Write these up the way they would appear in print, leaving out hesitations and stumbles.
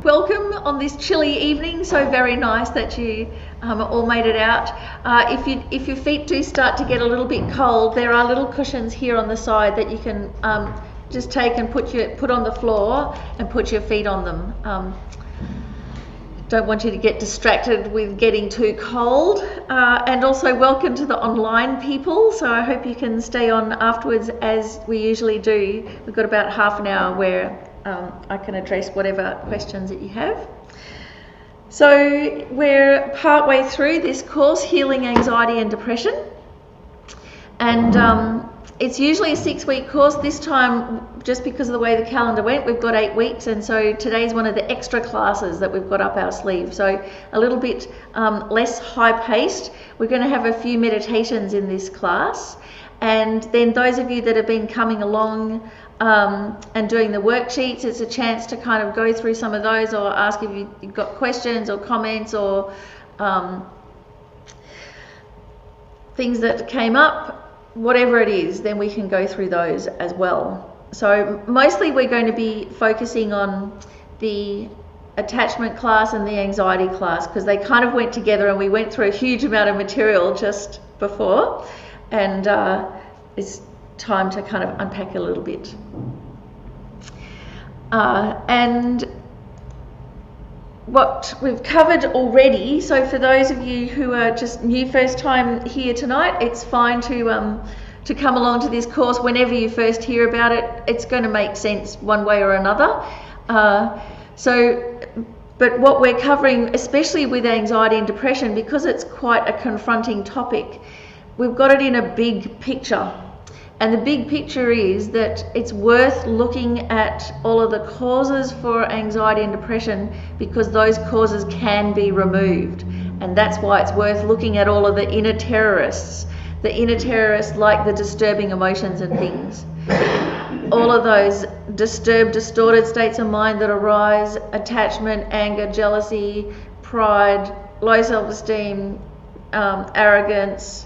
Welcome on this chilly evening. So very nice that you all made it out. If your feet do start to get a little bit cold, there are little cushions here on the side that you can just take and put on the floor and put your feet on them. Don't want you to get distracted with getting too cold. And also welcome to the online people. So I hope you can stay on afterwards as we usually do. We've got about half an hour where I can address whatever questions that you have. So we're partway through this course, Healing Anxiety and Depression. And it's usually a 6-week course. This time, just because of the way the calendar went, we've got 8 weeks, and so today's one of the extra classes that we've got up our sleeve. So a little bit less high-paced. We're going to have a few meditations in this class, and then those of you that have been coming along and doing the worksheets, it's a chance to kind of go through some of those or ask if you've got questions or comments or things that came up. Whatever it is, then we can go through those as well. So mostly we're going to be focusing on the attachment class and the anxiety class because they kind of went together, and we went through a huge amount of material just before, and it's time to kind of unpack a little bit. And what we've covered already, so for those of you who are just new, first time here tonight, it's fine to come along to this course whenever you first hear about it. It's going to make sense one way or another. But what we're covering, especially with anxiety and depression, because it's quite a confronting topic, we've got it in a big picture. And the big picture is that it's worth looking at all of the causes for anxiety and depression because those causes can be removed. And that's why it's worth looking at all of the inner terrorists. The inner terrorists like the disturbing emotions and things. All of those disturbed, distorted states of mind that arise, attachment, anger, jealousy, pride, low self-esteem, arrogance,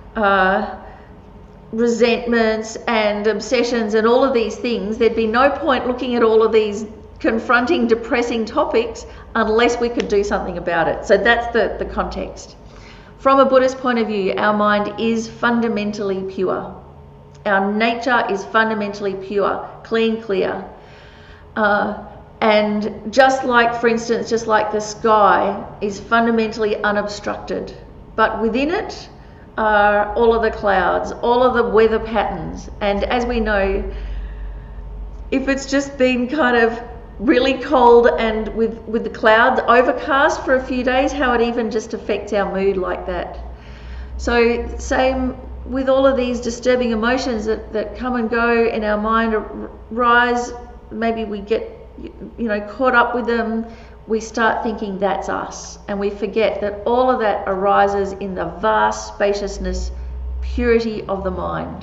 resentments and obsessions and all of these things, there'd be no point looking at all of these confronting, depressing topics unless we could do something about it. So that's the context. From a Buddhist point of view, our mind is fundamentally pure. Our nature is fundamentally pure, clean, clear. And just like, for instance, just like the sky is fundamentally unobstructed, but within it are all of the clouds, all of the weather patterns. And as we know, if it's just been kind of really cold and with the clouds overcast for a few days, how it even just affects our mood like that. So same with all of these disturbing emotions that come and go in our mind, rise, maybe we get caught up with them. We start thinking that's us, and we forget that all of that arises in the vast spaciousness, purity of the mind.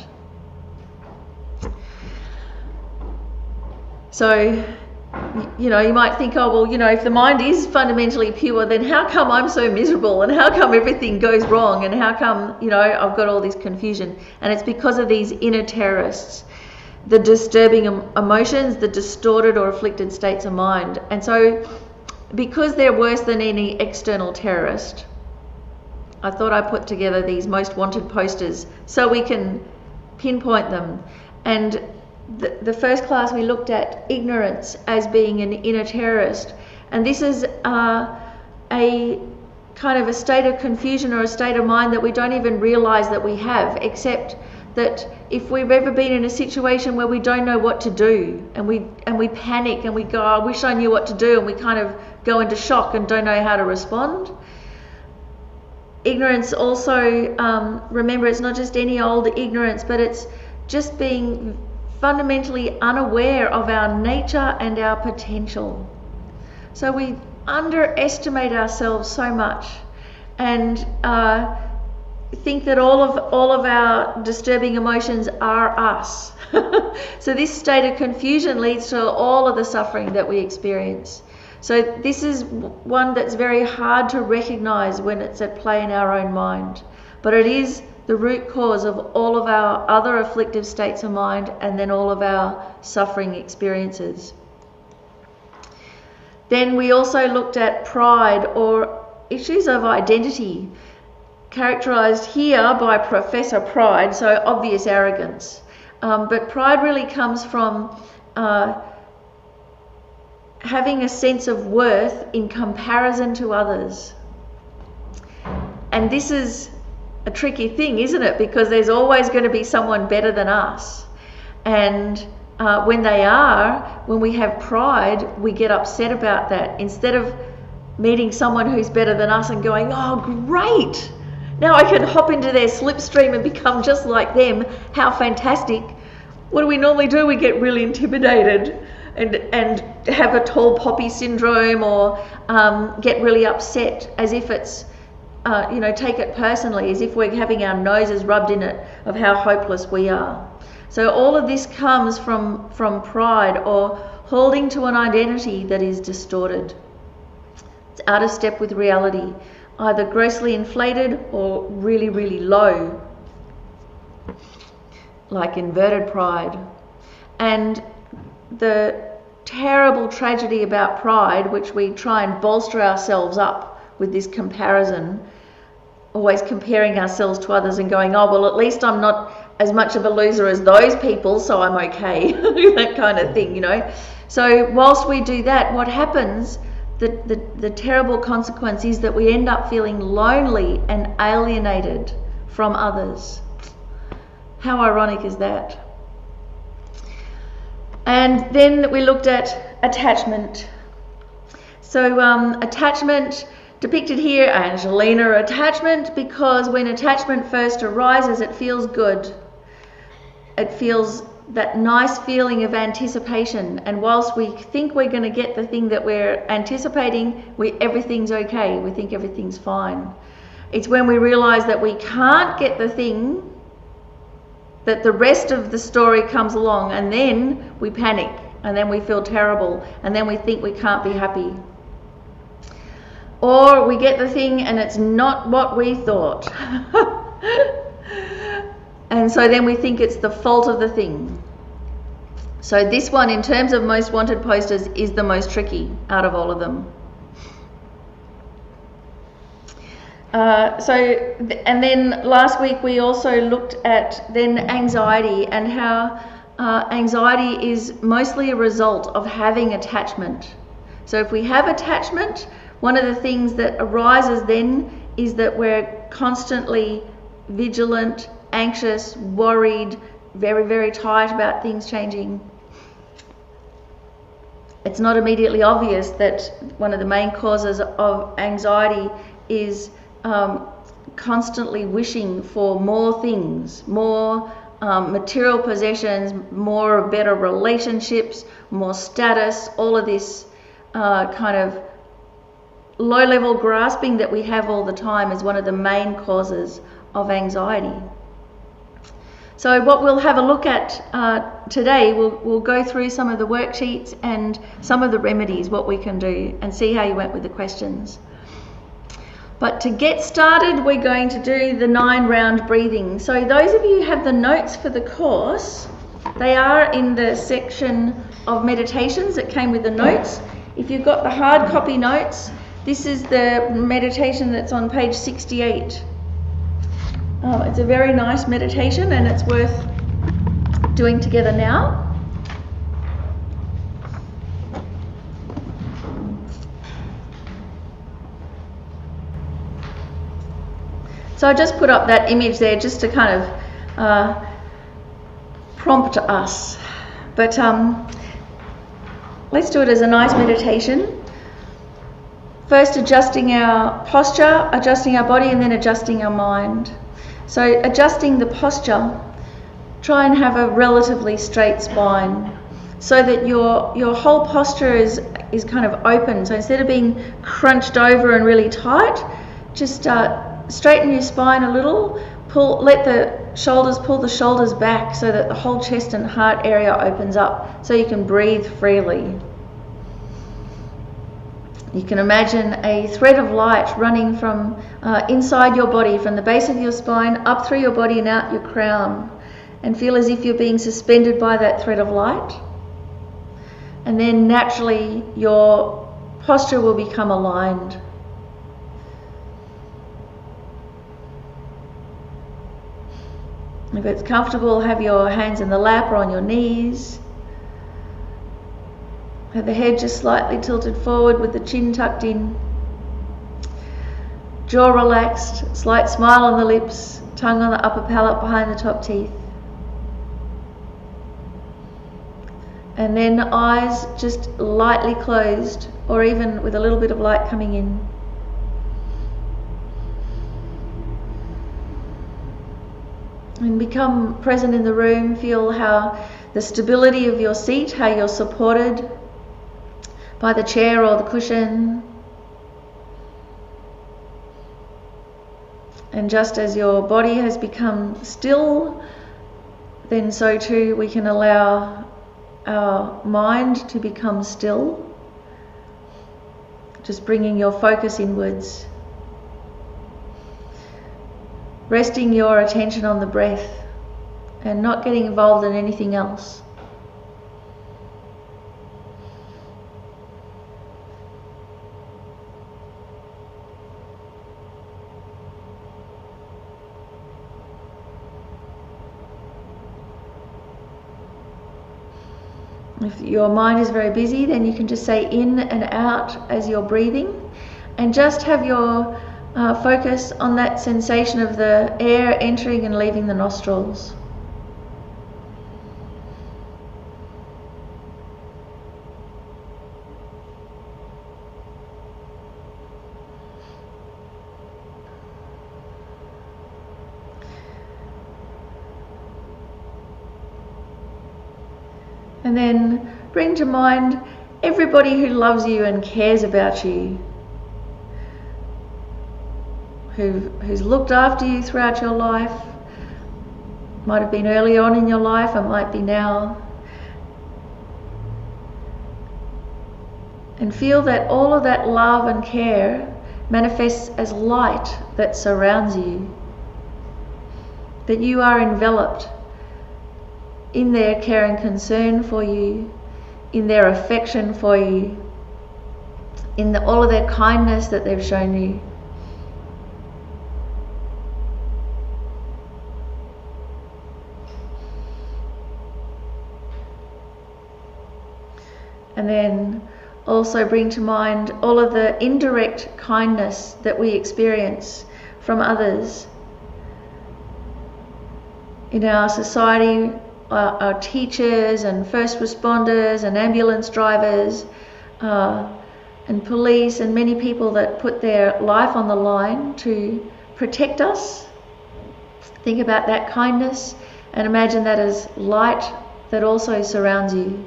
So, you might think, oh, well, if the mind is fundamentally pure, then how come I'm so miserable, and how come everything goes wrong, and how come, I've got all this confusion? And it's because of these inner terrorists, the disturbing emotions, the distorted or afflicted states of mind. And so, because they're worse than any external terrorist, I thought I put together these most wanted posters so we can pinpoint them. And the first class we looked at ignorance as being an inner terrorist. And this is a kind of a state of confusion or a state of mind that we don't even realize that we have, except that if we've ever been in a situation where we don't know what to do, and we panic and we go, I wish I knew what to do, and we kind of go into shock and don't know how to respond. Ignorance also, remember, it's not just any old ignorance, but it's just being fundamentally unaware of our nature and our potential. So we underestimate ourselves so much and think that all of our disturbing emotions are us. So this state of confusion leads to all of the suffering that we experience. So this is one that's very hard to recognize when it's at play in our own mind, but it is the root cause of all of our other afflictive states of mind and then all of our suffering experiences. Then we also looked at pride, or issues of identity, characterized here by Professor Pride, so obvious arrogance. But pride really comes from having a sense of worth in comparison to others. And this is a tricky thing, isn't it? Because there's always going to be someone better than us. And when we have pride, we get upset about that. Instead of meeting someone who's better than us and going, oh, great, now I can hop into their slipstream and become just like them, how fantastic. What do we normally do? We get really intimidated and have a tall poppy syndrome, or get really upset as if it's, take it personally, as if we're having our noses rubbed in it of how hopeless we are. So all of this comes from pride, or holding to an identity that is distorted. It's out of step with reality, either grossly inflated or really, really low, like inverted pride. And the terrible tragedy about pride, which we try and bolster ourselves up with this comparison, always comparing ourselves to others and going, oh, well, at least I'm not as much of a loser as those people, so I'm okay, that kind of thing, So whilst we do that, what happens, the terrible consequence is that we end up feeling lonely and alienated from others. How ironic is that? And then we looked at attachment. So attachment, depicted here, Angelina attachment, because when attachment first arises, it feels good. It feels that nice feeling of anticipation, and whilst we think we're going to get the thing that we're anticipating, everything's okay, we think everything's fine. It's when we realize that we can't get the thing that the rest of the story comes along, and then we panic, and then we feel terrible, and then we think we can't be happy. Or we get the thing and it's not what we thought. And so then we think it's the fault of the thing. So this one, in terms of most wanted posters, is the most tricky out of all of them. And then last week we also looked at then anxiety, and how anxiety is mostly a result of having attachment. So if we have attachment, one of the things that arises then is that we're constantly vigilant, anxious, worried, very, very tight about things changing. It's not immediately obvious that one of the main causes of anxiety is constantly wishing for more things, more material possessions, more better relationships, more status, all of this kind of low-level grasping that we have all the time is one of the main causes of anxiety. So what we'll have a look at today, we'll go through some of the worksheets and some of the remedies, what we can do, and see how you went with the questions. But to get started, we're going to do the 9-round breathing. So those of you who have the notes for the course, they are in the section of meditations that came with the notes. If you've got the hard copy notes, this is the meditation that's on page 68. It's a very nice meditation, and it's worth doing together now. So I just put up that image there just to kind of prompt us. But let's do it as a nice meditation. First adjusting our posture, adjusting our body, and then adjusting our mind. So adjusting the posture, try and have a relatively straight spine so that your whole posture is kind of open. So instead of being crunched over and really tight, just straighten your spine a little, pull the shoulders back so that the whole chest and heart area opens up so you can breathe freely. You can imagine a thread of light running from inside your body, from the base of your spine, up through your body and out your crown. And feel as if you're being suspended by that thread of light. And then naturally your posture will become aligned. If it's comfortable, have your hands in the lap or on your knees. Have the head just slightly tilted forward with the chin tucked in. Jaw relaxed, slight smile on the lips, tongue on the upper palate behind the top teeth. And then eyes just lightly closed, or even with a little bit of light coming in. And become present in the room. Feel how the stability of your seat, how you're supported by the chair or the cushion. And just as your body has become still, then so too we can allow our mind to become still. Just bringing your focus inwards. Resting your attention on the breath and not getting involved in anything else. If your mind is very busy, then you can just say in and out as you're breathing, and just have your focus on that sensation of the air entering and leaving the nostrils. And then bring to mind everybody who loves you and cares about you, who's looked after you throughout your life. Might have been early on in your life, it might be now. And feel that all of that love and care manifests as light that surrounds you. That you are enveloped in their care and concern for you, in their affection for you, in all of their kindness that they've shown you. And then also bring to mind all of the indirect kindness that we experience from others in our society. Our teachers and first responders and ambulance drivers and police and many people that put their life on the line to protect us. Think about that kindness and imagine that as light that also surrounds you.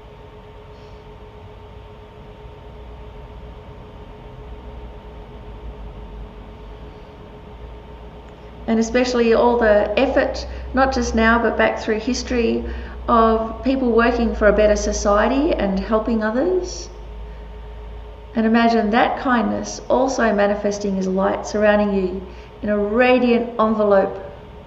And especially all the effort, not just now but back through history, of people working for a better society and helping others. And imagine that kindness also manifesting as light surrounding you in a radiant envelope.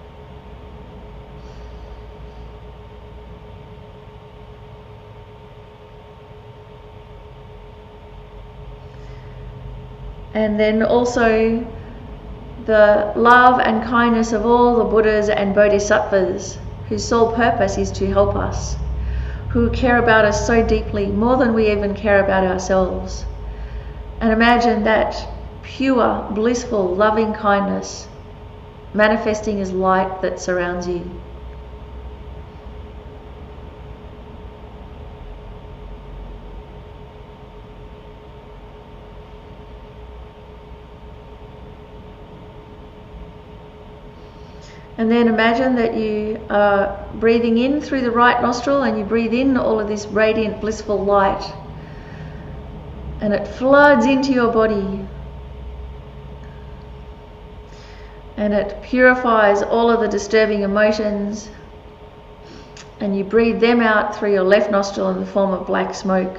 And then also the love and kindness of all the Buddhas and Bodhisattvas whose sole purpose is to help us, who care about us so deeply, more than we even care about ourselves. And imagine that pure, blissful, loving kindness manifesting as light that surrounds you. And then imagine that you are breathing in through the right nostril and you breathe in all of this radiant, blissful light. And it floods into your body. And it purifies all of the disturbing emotions. And you breathe them out through your left nostril in the form of black smoke.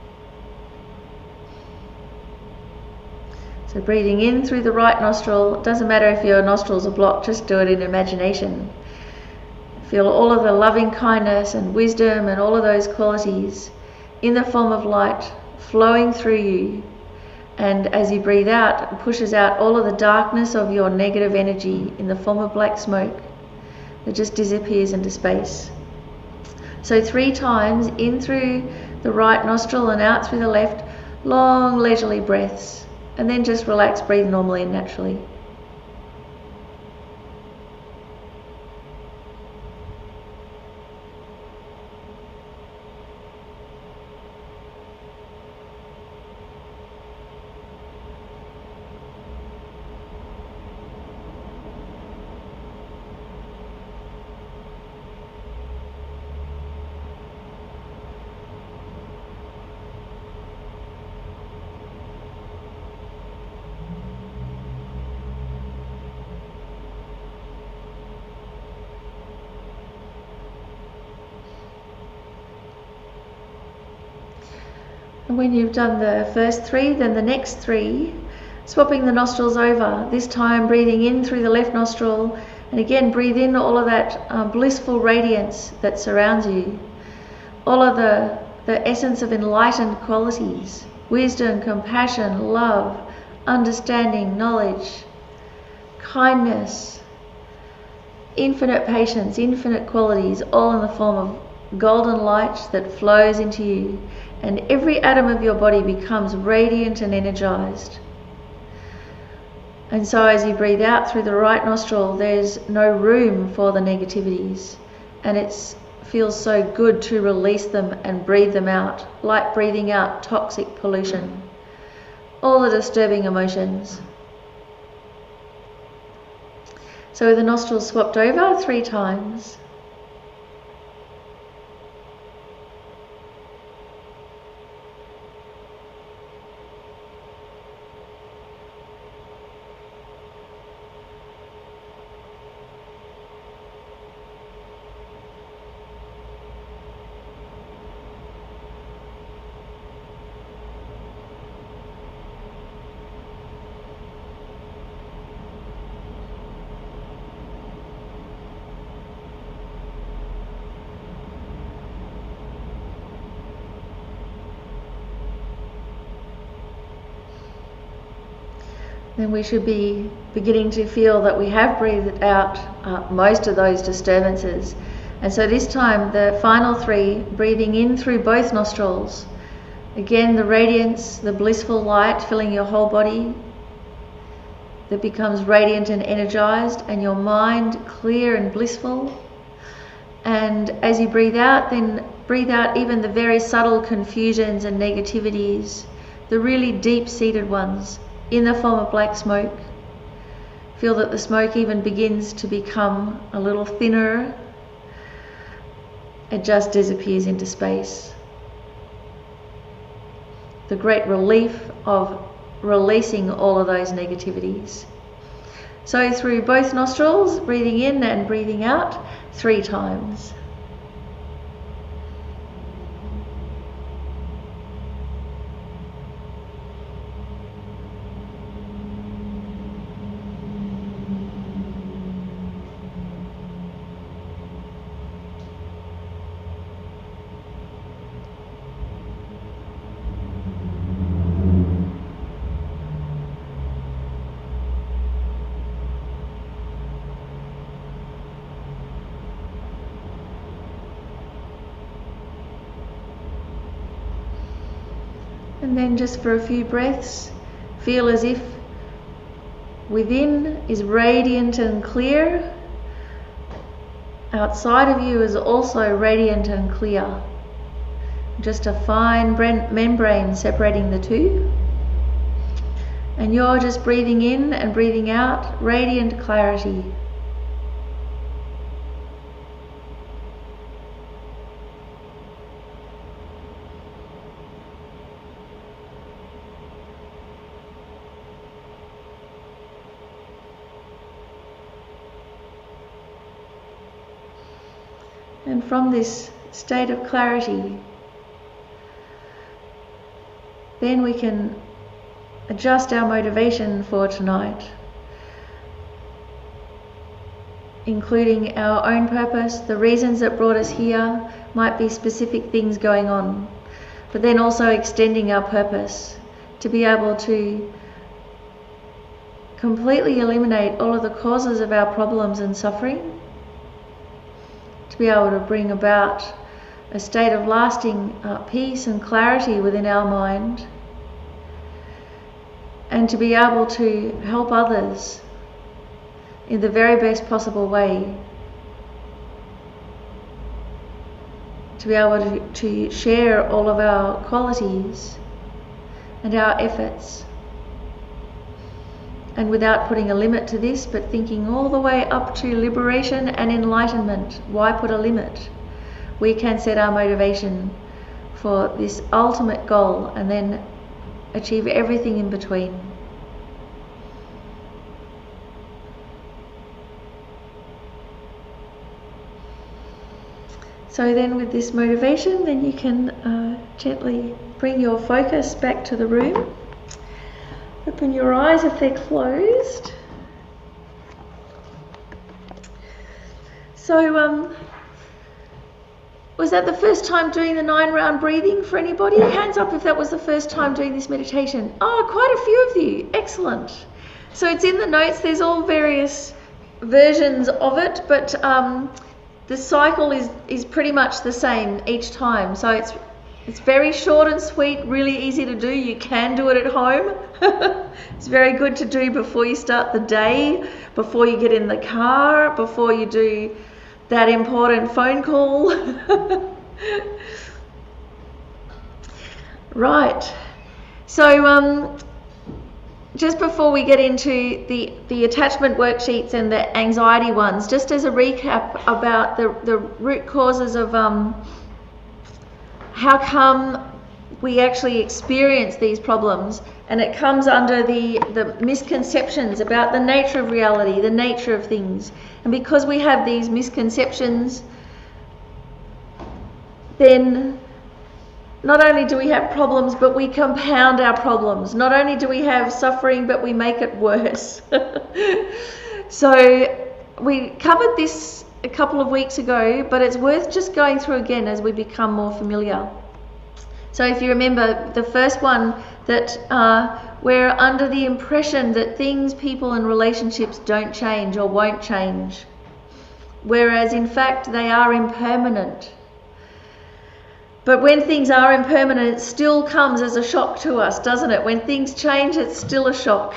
So breathing in through the right nostril, it doesn't matter if your nostrils are blocked, just do it in imagination. Feel all of the loving kindness and wisdom and all of those qualities in the form of light flowing through you. And as you breathe out, it pushes out all of the darkness of your negative energy in the form of black smoke that just disappears into space. So 3 times, in through the right nostril and out through the left, long leisurely breaths, and then just relax, breathe normally and naturally. And when you've done the first 3, then the next 3, swapping the nostrils over, this time breathing in through the left nostril, and again breathe in all of that blissful radiance that surrounds you, all of the essence of enlightened qualities, wisdom, compassion, love, understanding, knowledge, kindness, infinite patience, infinite qualities, all in the form of golden light that flows into you. And every atom of your body becomes radiant and energized. And so as you breathe out through the right nostril, there's no room for the negativities. And it feels so good to release them and breathe them out, like breathing out toxic pollution, all the disturbing emotions. So with the nostrils swapped over 3 times. Then we should be beginning to feel that we have breathed out most of those disturbances. And so this time, the final 3, breathing in through both nostrils. Again, the radiance, the blissful light filling your whole body that becomes radiant and energized, and your mind clear and blissful. And as you breathe out, then breathe out even the very subtle confusions and negativities, the really deep-seated ones, in the form of black smoke. Feel that the smoke even begins to become a little thinner. It just disappears into space. The great relief of releasing all of those negativities. So through both nostrils, breathing in and breathing out 3 times. And then just for a few breaths, feel as if within is radiant and clear. Outside of you is also radiant and clear. Just a fine membrane separating the two. And you're just breathing in and breathing out radiant clarity. And from this state of clarity, then we can adjust our motivation for tonight, including our own purpose. The reasons that brought us here might be specific things going on, but then also extending our purpose to be able to completely eliminate all of the causes of our problems and suffering, to be able to bring about a state of lasting peace and clarity within our mind, and to be able to help others in the very best possible way, to be able to share all of our qualities and our efforts, and without putting a limit to this, but thinking all the way up to liberation and enlightenment. Why put a limit? We can set our motivation for this ultimate goal and then achieve everything in between. So then with this motivation, then you can gently bring your focus back to the room. Open your eyes if they're closed. So was that the first time doing the 9-round breathing for anybody? Hands up if that was the first time doing this meditation. Oh, quite a few of you. Excellent. So it's in the notes. There's all various versions of it, but the cycle is pretty much the same each time. So it's very short and sweet, really easy to do. You can do it at home. It's very good to do before you start the day, before you get in the car, before you do that important phone call. Right. So just before we get into the attachment worksheets and the anxiety ones, just as a recap about the root causes of how come we actually experience these problems, and it comes under the misconceptions about the nature of reality, the nature of things. And because we have these misconceptions, then not only do we have problems, but we compound our problems. Not only do we have suffering, but we make it worse. So we covered this a couple of weeks ago, but it's worth just going through again as we become more familiar. So if you remember the first one, that we're under the impression that things, people and relationships don't change or won't change, whereas in fact they are impermanent. But when things are impermanent, it still comes as a shock to us, doesn't it? When things change, it's still a shock.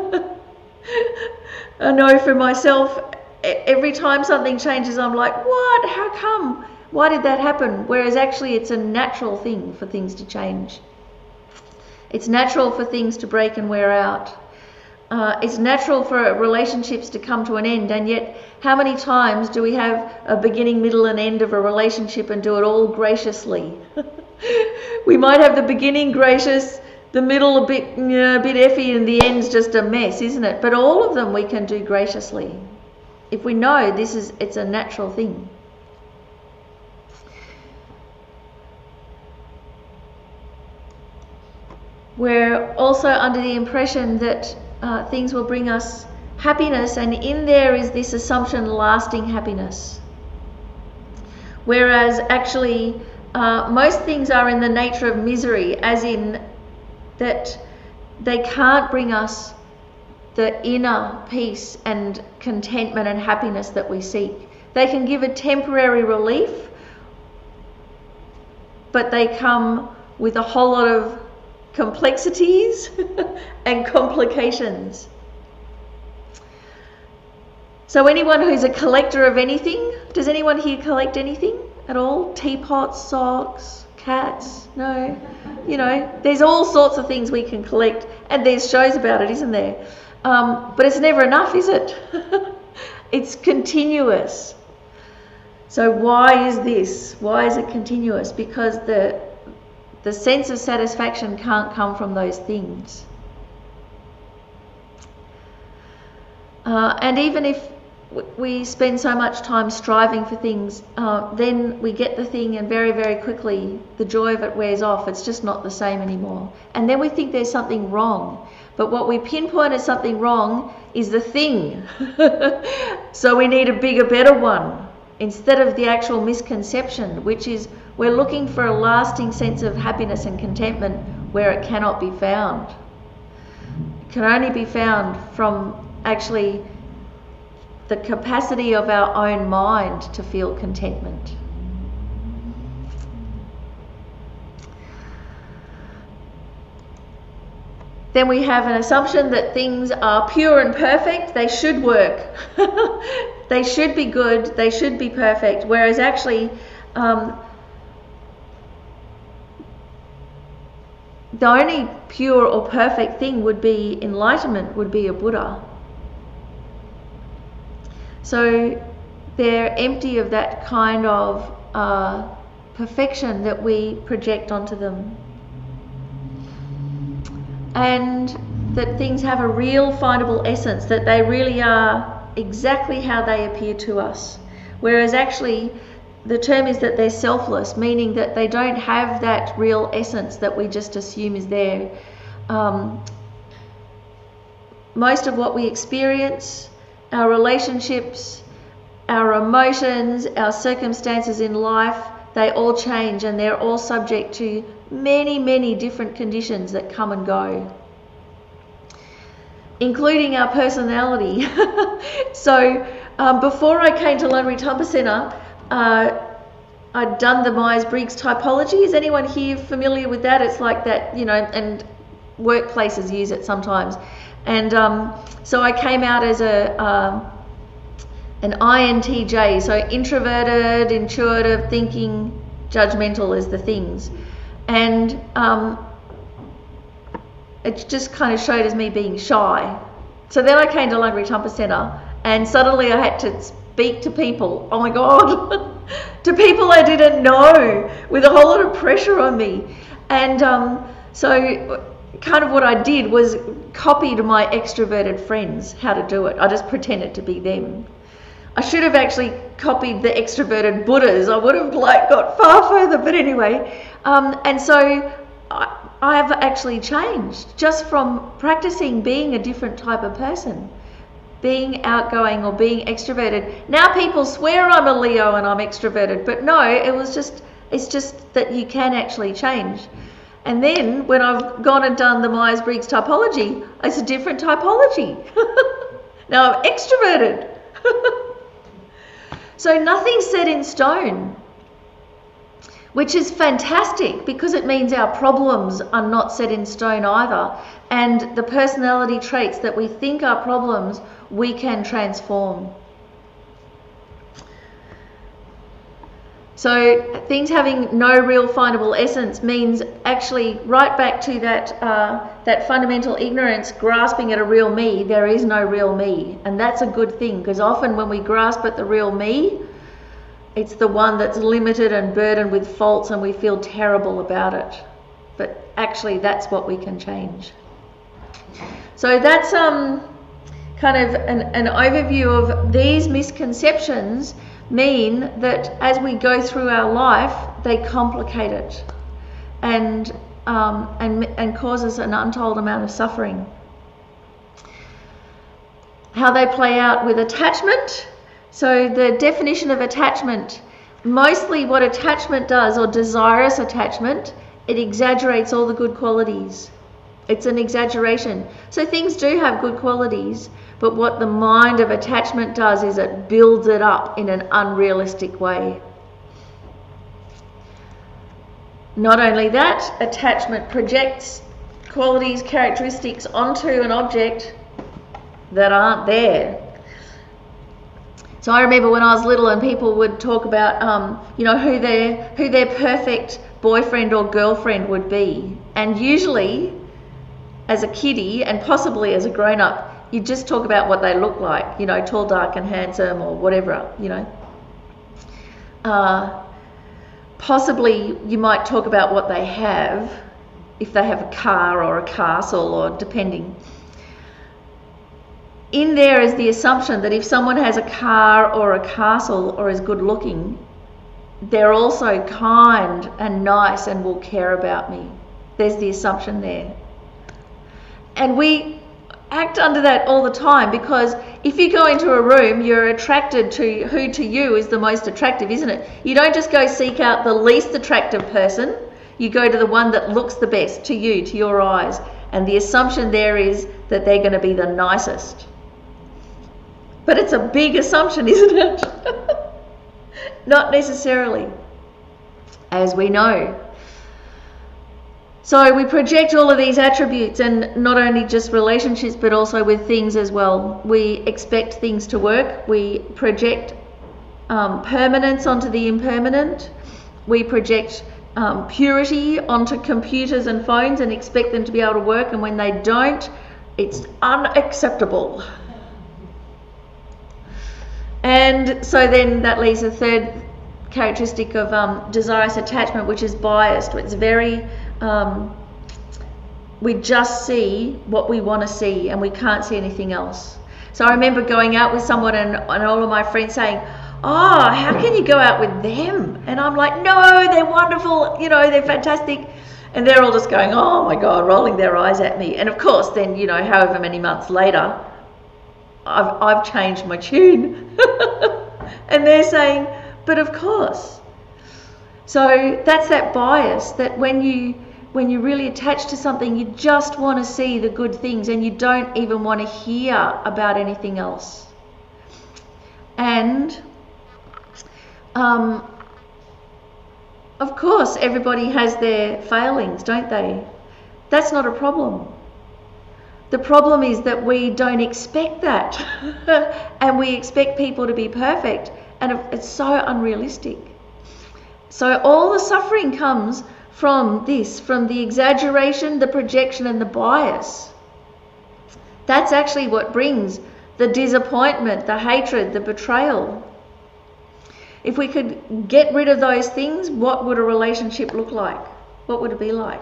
I know for myself, every time something changes, I'm like, what? How come? Why did that happen? Whereas actually it's a natural thing for things to change. It's natural for things to break and wear out. It's natural for relationships to come to an end, and yet how many times do we have a beginning, middle and end of a relationship and do it all graciously? We might have the beginning gracious, the middle a bit effy, and the end's just a mess, isn't it? But all of them we can do graciously if we know it's a natural thing. We're also under the impression that things will bring us happiness, and in there is this assumption, lasting happiness. Whereas actually most things are in the nature of misery, as in that they can't bring us the inner peace and contentment and happiness that we seek. They can give a temporary relief, but they come with a whole lot of complexities and complications. So anyone who's a collector of anything, does anyone here collect anything at all? Teapots, socks, cats? No? You know, there's all sorts of things we can collect, and there's shows about it, isn't there? But it's never enough, is it? It's continuous. So why is this? Why is it continuous? Because the sense of satisfaction can't come from those things. And even if we spend so much time striving for things, then we get the thing and very, very quickly the joy of it wears off. It's just not the same anymore. And then we think there's something wrong. But what we pinpoint as something wrong is the thing. So we need a bigger, better one, instead of the actual misconception, which is We're looking for a lasting sense of happiness and contentment where it cannot be found. It can only be found from actually the capacity of our own mind to feel contentment. Then we have an assumption that things are pure and perfect. They should work. They should be good. They should be perfect. Whereas actually, the only pure or perfect thing would be enlightenment, would be a Buddha. So they're empty of that kind of perfection that we project onto them. And that things have a real findable essence, that they really are exactly how they appear to us. Whereas actually the term is that they're selfless, meaning that they don't have that real essence that we just assume is there. Most of what we experience, our relationships, our emotions, our circumstances in life, they all change, and they're all subject to many, many different conditions that come and go, including our personality. So before I came to Lone Rinpoche Centre, I'd done the Myers-Briggs typology. Is anyone here familiar with that? It's like that, you know, and workplaces use it sometimes. And so I came out as an INTJ, so introverted, intuitive, thinking, judgmental is the things. And it just kind of showed as me being shy. So then I came to Lone Rinpoche Centre, and suddenly I had to speak to people, oh my God, to people I didn't know, with a whole lot of pressure on me. And so kind of what I did was copied my extroverted friends how to do it. I just pretended to be them. I should have actually copied the extroverted Buddhas. I would have got far further, but anyway. And so I have actually changed just from practicing being a different type of person, being outgoing or being extroverted. Now people swear I'm a Leo and I'm extroverted, but no, it's just that you can actually change. And then when I've gone and done the Myers-Briggs typology, it's a different typology. Now I'm extroverted. So nothing's set in stone, which is fantastic because it means our problems are not set in stone either. And the personality traits that we think are problems, we can transform. So things having no real findable essence means actually right back to that fundamental ignorance, grasping at a real me. There is no real me, and that's a good thing, because often when we grasp at the real me, it's the one that's limited and burdened with faults, and we feel terrible about it. But actually that's what we can change. So that's kind of an overview of these misconceptions. Mean that as we go through our life, they complicate it and cause us an untold amount of suffering. How they play out with attachment. So the definition of attachment, mostly what attachment does, or desirous attachment, it exaggerates all the good qualities. It's an exaggeration. So things do have good qualities, but what the mind of attachment does is it builds it up in an unrealistic way. Not only that, attachment projects qualities, characteristics onto an object that aren't there. So I remember when I was little and people would talk about, who their perfect boyfriend or girlfriend would be. And usually, as a kiddie and possibly as a grown-up, you just talk about what they look like, tall, dark and handsome or whatever, Possibly you might talk about what they have, if they have a car or a castle or depending. In there is the assumption that if someone has a car or a castle or is good looking, they're also kind and nice and will care about me. There's the assumption there. And we act under that all the time, because if you go into a room, you're attracted to who to you is the most attractive, isn't it? You don't just go seek out the least attractive person. You go to the one that looks the best to you, to your eyes. And the assumption there is that they're going to be the nicest. But it's a big assumption, isn't it? Not necessarily, as we know. So we project all of these attributes, and not only just relationships, but also with things as well. We expect things to work. We project permanence onto the impermanent. We project purity onto computers and phones and expect them to be able to work, and when they don't, it's unacceptable. And so then that leaves a third characteristic of desirous attachment, which is biased. It's very, we just see what we want to see and we can't see anything else. So I remember going out with someone and all of my friends saying, oh, how can you go out with them? And I'm like, no, they're wonderful, you know, they're fantastic. And they're all just going, oh my God, rolling their eyes at me. And of course, then, you know, however many months later, I've changed my tune. And they're saying, but of course. So that's that bias, that when you're really attached to something, you just want to see the good things and you don't even want to hear about anything else. And of course, everybody has their failings, don't they? That's not a problem. The problem is that we don't expect that. And we expect people to be perfect, and it's so unrealistic. So all the suffering comes from this, from the exaggeration, the projection, and the bias. That's actually what brings the disappointment, the hatred, the betrayal. If we could get rid of those things, what would a relationship look like? What would it be like?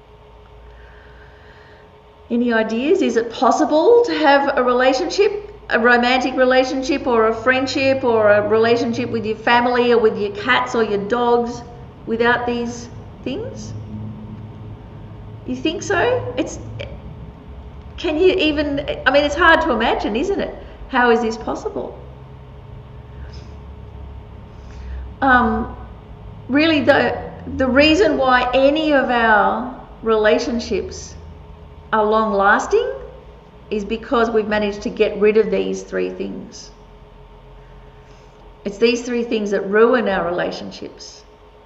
Any ideas? Is it possible to have a relationship, a romantic relationship or a friendship or a relationship with your family or with your cats or your dogs without these things? You think so? Can you even, I mean, it's hard to imagine, isn't it? How is this possible? Really, the reason why any of our relationships are long lasting is because we've managed to get rid of these three things. It's these three things that ruin our relationships.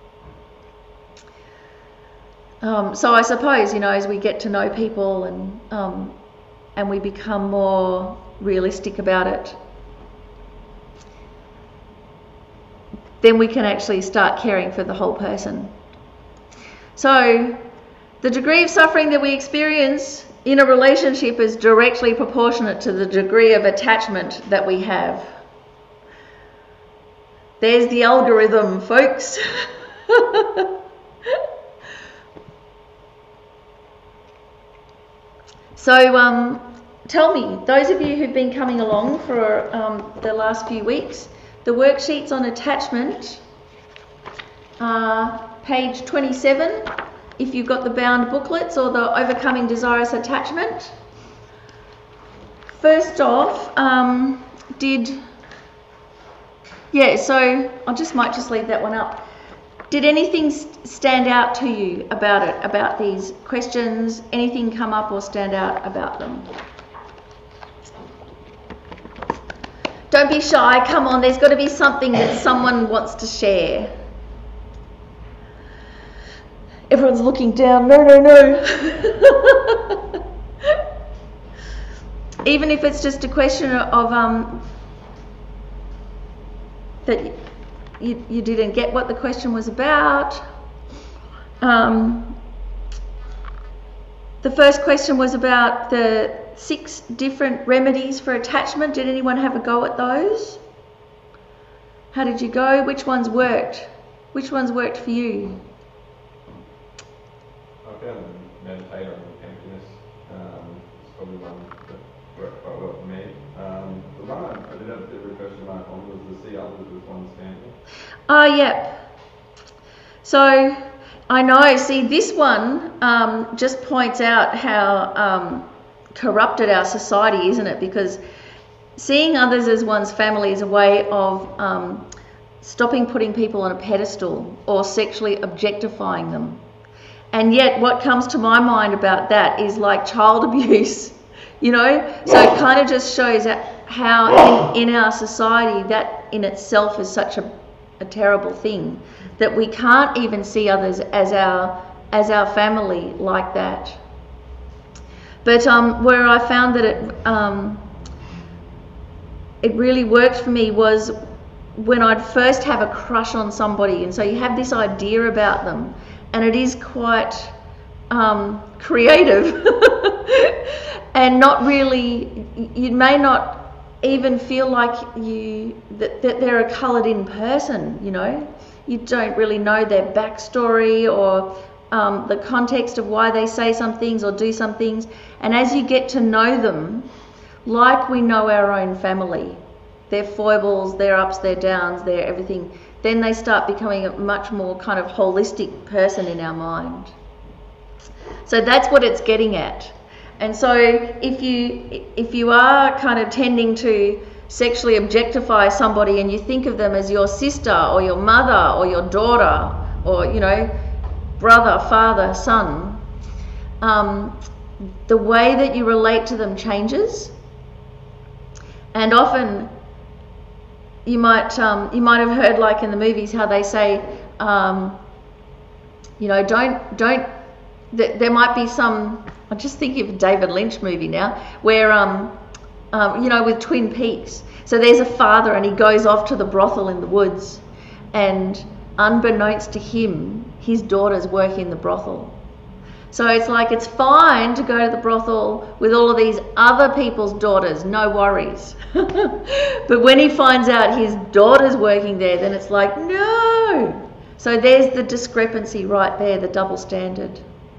So I suppose, you know, as we get to know people and we become more realistic about it, then we can actually start caring for the whole person. So the degree of suffering that we experience in a relationship is directly proportionate to the degree of attachment that we have. There's the algorithm, folks. So tell me, those of you who've been coming along for the last few weeks, the worksheets on attachment are page 27, if you've got the bound booklets, or the Overcoming Desirous Attachment. First off, so I might just leave that one up. Did anything stand out to you about it, about these questions? Anything come up or stand out about them? Don't be shy, come on, there's got to be something that someone wants to share. Everyone's looking down, no. Even if it's just a question of that you didn't get what the question was about. The first question was about the 6 different remedies for attachment. Did anyone have a go at those? How did you go? Which ones worked? Which ones worked for you? I found meditate on emptiness. It's probably one that worked quite well for me. The one I did have a bit of a question mark on was the see others as one's family. Yep. So I know, see, this one just points out how corrupted our society, isn't it? Because seeing others as one's family is a way of stopping putting people on a pedestal or sexually objectifying them. And yet what comes to my mind about that is like child abuse, you know? So it kind of just shows how in our society that in itself is such a terrible thing, that we can't even see others as our family like that. But where I found that it really worked for me was when I'd first have a crush on somebody, and so you have this idea about them, and it is quite creative and not really, you may not even feel like that they're a coloured in person, you know. You don't really know their backstory or the context of why they say some things or do some things, and as you get to know them like we know our own family, their foibles, their ups, their downs, their everything, then they start becoming a much more kind of holistic person in our mind. So that's what it's getting at. And so if you are kind of tending to sexually objectify somebody and you think of them as your sister or your mother or your daughter or, you know, brother, father, son, the way that you relate to them changes. And often you might have heard, like in the movies, how they say, you know, don't. There might be some. I'm just thinking of a David Lynch movie now, where you know, with Twin Peaks. So there's a father and he goes off to the brothel in the woods, and unbeknownst to him, his daughter's working in the brothel. So it's like it's fine to go to the brothel with all of these other people's daughters, no worries. But when he finds out his daughter's working there, then it's like, no. So there's the discrepancy right there, the double standard.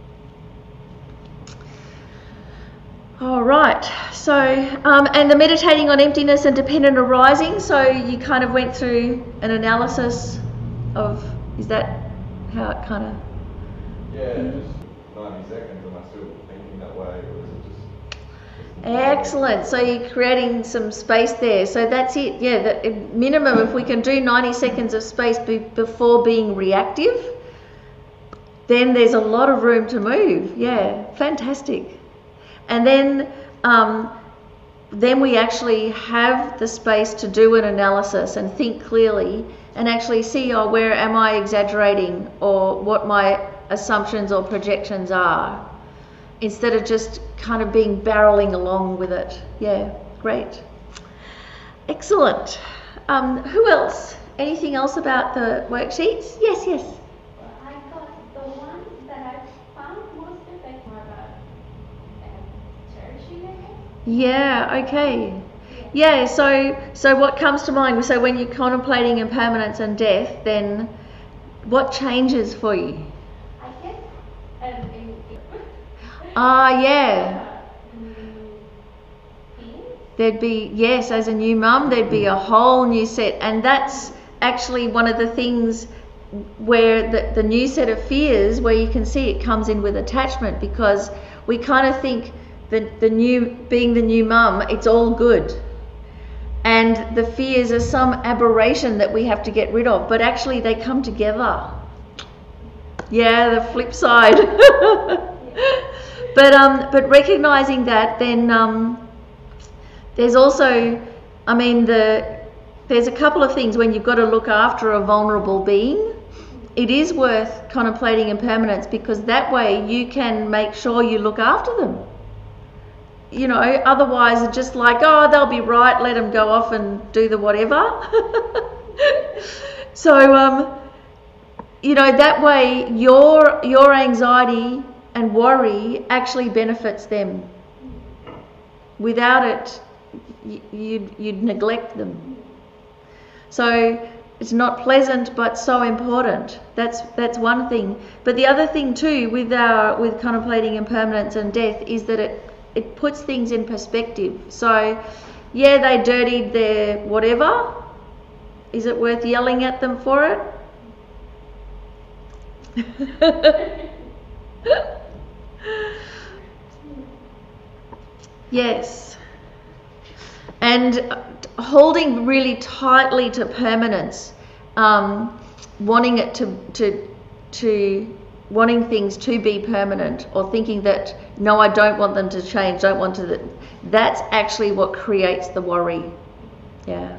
All right, so, and the meditating on emptiness and dependent arising, so you kind of went through an analysis of, is that how it kind of... Yeah, just 90 seconds, am I still thinking that way, or is it just... Excellent, so you're creating some space there, so that's it, yeah, that minimum, if we can do 90 seconds of space before being reactive, then there's a lot of room to move, yeah, fantastic. And then we actually have the space to do an analysis and think clearly and actually see, oh, where am I exaggerating or what my assumptions or projections are, instead of just kind of being barreling along with it. Yeah, great. Excellent. Who else? Anything else about the worksheets? Yes. I got the one that I found most effective about cherishing, I guess. Yeah, okay. Yeah, so what comes to mind? So when you're contemplating impermanence and death, then what changes for you? I guess Yeah. There'd be, yes, as a new mum, there'd be a whole new set. And that's actually one of the things where the new set of fears, where you can see it comes in with attachment, because we kind of think that being the new mum, it's all good. And the fears are some aberration that we have to get rid of, but actually they come together. Yeah, the flip side. But recognizing that, then there's also, I mean, there's a couple of things when you've got to look after a vulnerable being. It is worth contemplating impermanence, because that way you can make sure you look after them. You know, otherwise it's just like, oh, they'll be right, let them go off and do the whatever. So, you know, that way your anxiety and worry actually benefits them. Without it, you'd neglect them. So it's not pleasant, but so important. That's one thing. But the other thing too, with contemplating impermanence and death, is that it puts things in perspective. So, yeah, they dirtied their whatever. Is it worth yelling at them for it? Yes. and holding really tightly to permanence, wanting it to wanting things to be permanent, or thinking that no, I don't want them to change, don't want to. That's actually what creates the worry. Yeah.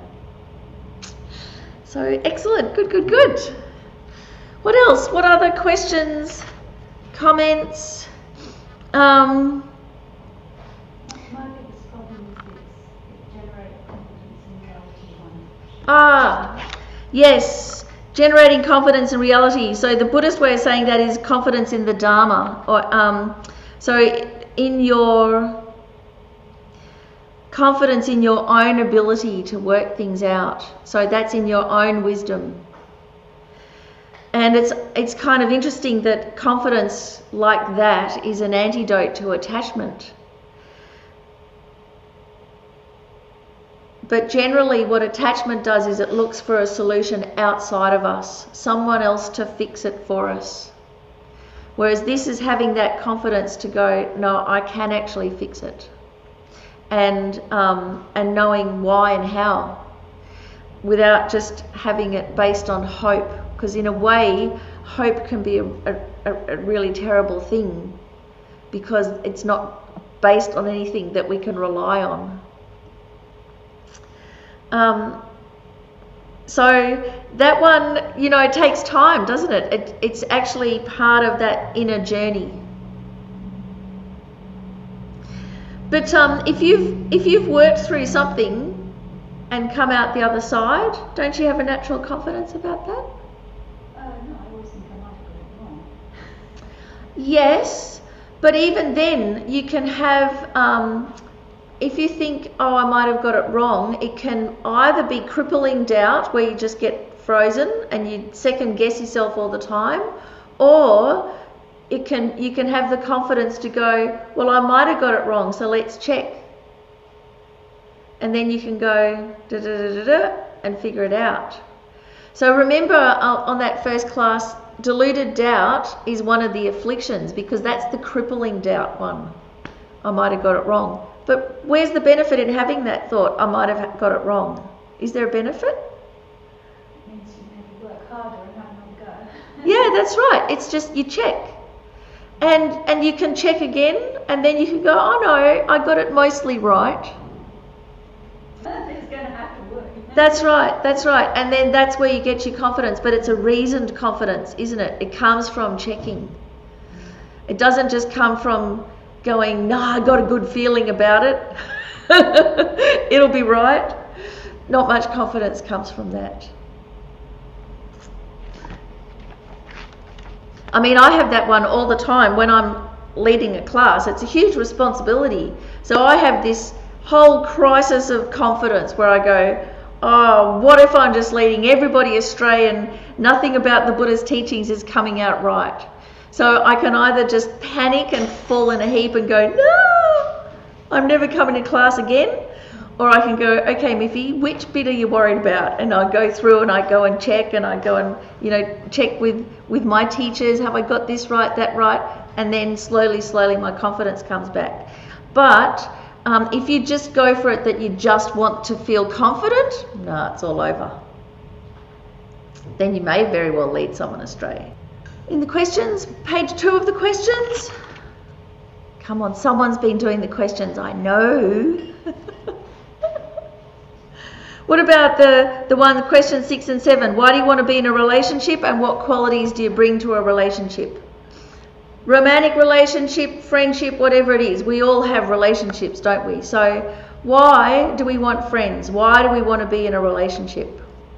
So excellent, good. What else? What other questions, comments? My biggest problem is this, generate confidence in reality. Yes, generating confidence in reality. So the Buddhist way of saying that is confidence in the Dharma, or so in your confidence in your own ability to work things out. So that's in your own wisdom. And it's kind of interesting that confidence like that is an antidote to attachment. But generally what attachment does is it looks for a solution outside of us, someone else to fix it for us. Whereas this is having that confidence to go, no, I can actually fix it. And knowing why and how, without just having it based on hope. Because in a way, hope can be a really terrible thing, because it's not based on anything that we can rely on. So that one, it takes time, doesn't it? It's actually part of that inner journey. But if you've worked through something and come out the other side, don't you have a natural confidence about that? No, I always think I might have got it wrong. Yes, but even then you can have, if you think, oh, I might have got it wrong, it can either be crippling doubt where you just get frozen and you second guess yourself all the time, or you can have the confidence to go, well, I might have got it wrong, so let's check. And then you can go and figure it out. So remember on that first class, deluded doubt is one of the afflictions, because that's the crippling doubt one. I might have got it wrong. But where's the benefit in having that thought, I might have got it wrong? Is there a benefit? It means you maybe work harder and have another go. Yeah, that's right. It's just you check. And you can check again, and then you can go, oh no, I got it mostly right. It's going to have to work. That's right. And then that's where you get your confidence, but it's a reasoned confidence, isn't it? It comes from checking. It doesn't just come from going, no, I got a good feeling about it. It'll be right. Not much confidence comes from that. I mean, I have that one all the time when I'm leading a class. It's a huge responsibility. So I have this whole crisis of confidence where I go, oh, what if I'm just leading everybody astray and nothing about the Buddha's teachings is coming out right? So I can either just panic and fall in a heap and go, no, I'm never coming to class again. Or I can go, okay, Miffy, which bit are you worried about? And I go through and I go and check, and I go and, check with my teachers, have I got this right, that right? And then slowly my confidence comes back. But if you just go for it that you just want to feel confident, no, it's all over. Then you may very well lead someone astray. In the questions, page 2 of the questions. Come on, someone's been doing the questions, I know. What about the one, question 6 and 7? Why do you want to be in a relationship, and what qualities do you bring to a relationship? Romantic relationship, friendship, whatever it is, we all have relationships, don't we? So why do we want friends? Why do we want to be in a relationship?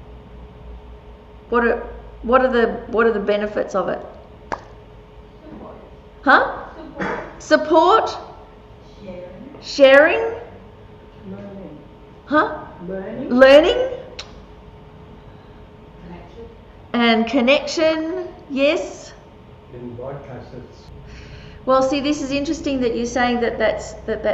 What are the benefits of it? Support. Huh? Support? Sharing. Learning. Huh? Learning. Learning? Connection. And connection, yes. In broadcast, it's Well, see, this is interesting that you're saying that's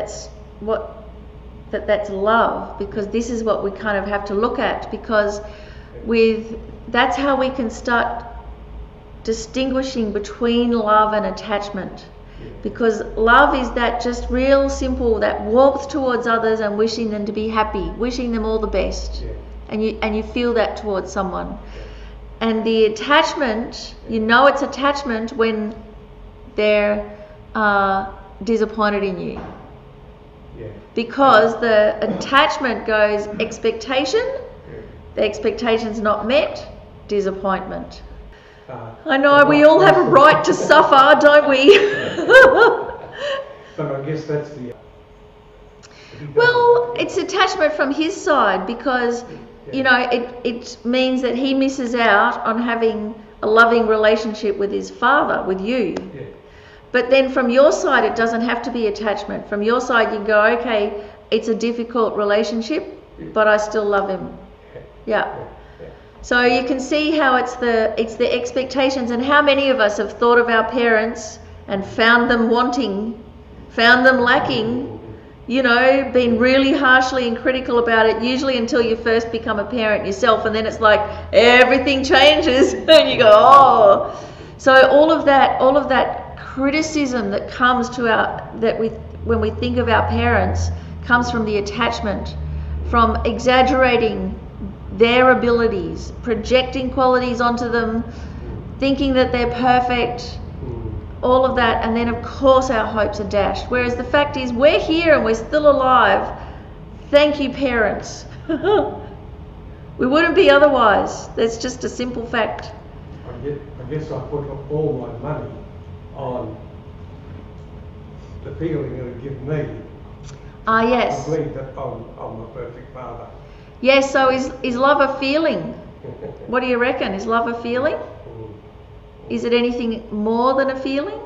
love, because this is what we kind of have to look at, because that's how we can start distinguishing between love and attachment. Because love is that just real simple, that warmth towards others and wishing them to be happy, wishing them all the best. And you feel that towards someone. And the attachment, you know it's attachment when they're disappointed in you. Because the attachment goes expectation, the expectation's not met, disappointment. I know, we all have a right to suffer, don't we? But I guess that's the... Well, it's attachment from his side because, you know, it means that he misses out on having a loving relationship with his father, with you. But then from your side, it doesn't have to be attachment. From your side, you go, okay, it's a difficult relationship, but I still love him. So you can see how it's the expectations, and how many of us have thought of our parents and found them wanting, found them lacking, you know, been really harshly and critical about it, usually until you first become a parent yourself, and then it's like everything changes and you go, oh. So all of that criticism that comes to when we think of our parents comes from the attachment, from exaggerating their abilities, projecting qualities onto them, thinking that they're perfect, all of that, and then of course our hopes are dashed. Whereas the fact is, we're here and we're still alive. Thank you, parents. We wouldn't be otherwise. That's just a simple fact. I guess I put all my money on the feeling it would give me. Yes. I believe that I'm a perfect father. Yes, so is love a feeling? What do you reckon? Is love a feeling? Is it anything more than a feeling?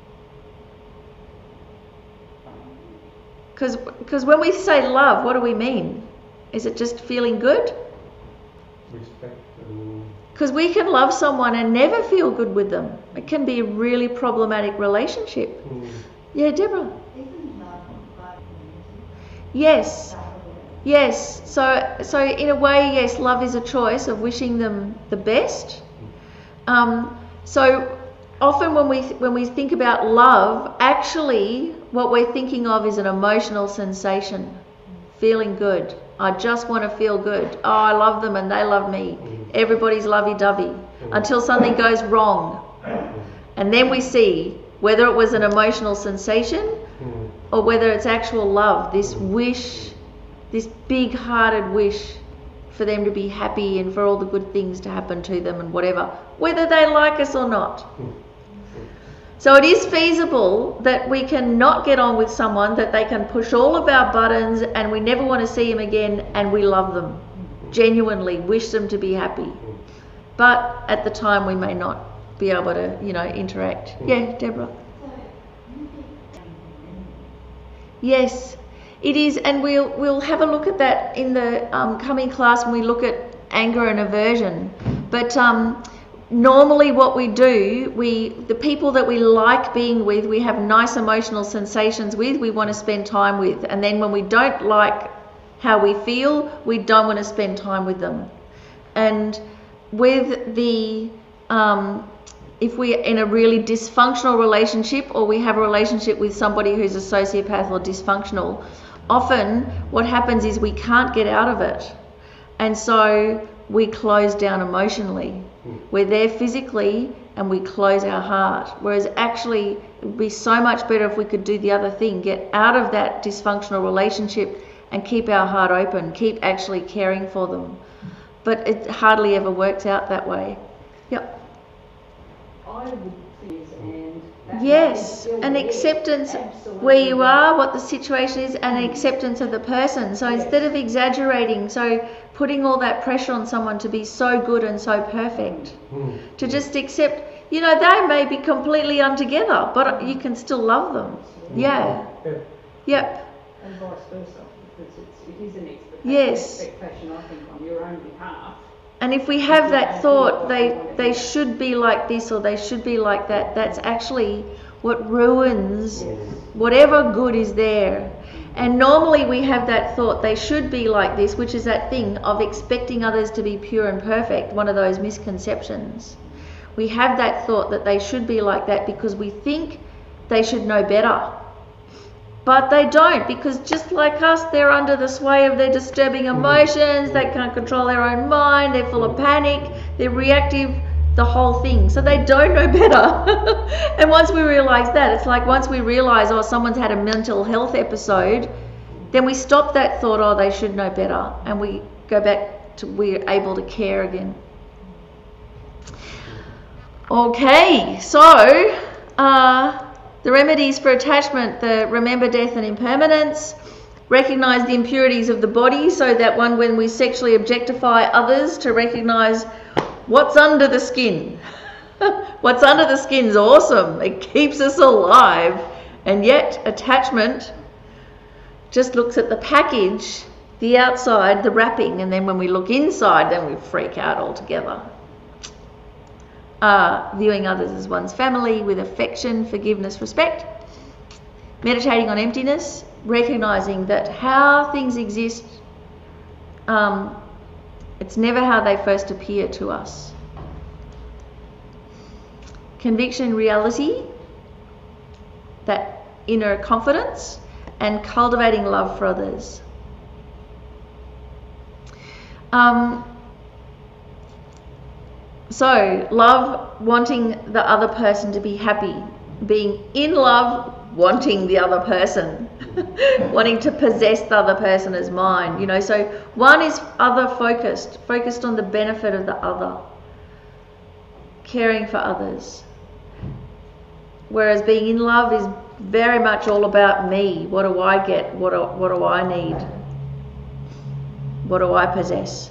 Because when we say love, what do we mean? Is it just feeling good? Respect. Because we can love someone and never feel good with them. It can be a really problematic relationship. Yeah, Deborah? Isn't love about Yes. Yes. So in a way, yes, love is a choice of wishing them the best. So often when we think about love, actually what we're thinking of is an emotional sensation, feeling good. I just want to feel good. Oh, I love them and they love me. Everybody's lovey-dovey until something goes wrong. And then we see whether it was an emotional sensation or whether it's actual love, this wish, this big-hearted wish for them to be happy and for all the good things to happen to them and whatever, whether they like us or not. So it is feasible that we can not get on with someone, that they can push all of our buttons and we never want to see them again, and we love them, genuinely wish them to be happy. But at the time we may not be able to, interact. Yeah, Deborah? Yes, it is, and we'll have a look at that in the coming class when we look at anger and aversion. But normally what we do, the people that we like being with, we have nice emotional sensations with, we want to spend time with. And then when we don't like how we feel, we don't want to spend time with them. And with the, if we're in a really dysfunctional relationship, or we have a relationship with somebody who's a sociopath or dysfunctional, often what happens is we can't get out of it. And so we close down emotionally. We're there physically and we close our heart. Whereas actually it would be so much better if we could do the other thing, get out of that dysfunctional relationship and keep our heart open, keep actually caring for them. But it hardly ever works out that way. Yep. I would think, and that yes, might be an still acceptance absolutely where you are, what the situation is, and an acceptance of the person. So instead of exaggerating, so putting all that pressure on someone to be so good and so perfect, to just accept, they may be completely untogether, but you can still love them. Yeah. Yep. And vice versa, because it is an expectation, I think, on your own behalf. And if we have that thought, they should be like this or they should be like that, that's actually what ruins whatever good is there. And normally we have that thought, they should be like this, which is that thing of expecting others to be pure and perfect, one of those misconceptions. We have that thought that they should be like that because we think they should know better. But they don't, because just like us, they're under the sway of their disturbing emotions, they can't control their own mind, they're full of panic, they're reactive, the whole thing. So they don't know better. And once we realise that, it's like once we realise, oh, someone's had a mental health episode, then we stop that thought, oh, they should know better, and we go back to, we're able to care again. Okay, so the remedies for attachment, the remember death and impermanence, recognise the impurities of the body, so that when we sexually objectify others, to recognise what's under the skin. What's under the skin's awesome. It keeps us alive. And yet attachment just looks at the package, the outside, the wrapping, and then when we look inside, then we freak out altogether. Viewing others as one's family with affection, forgiveness, respect. Meditating on emptiness, recognizing that how things exist, it's never how they first appear to us. Conviction, reality, that inner confidence, and cultivating love for others. So, love, wanting the other person to be happy. Being in love, wanting the other person. Wanting to possess the other person as mine. You know, so one is other focused. Focused on the benefit of the other. Caring for others. Whereas being in love is very much all about me. What do I get? What do I need? What do I possess?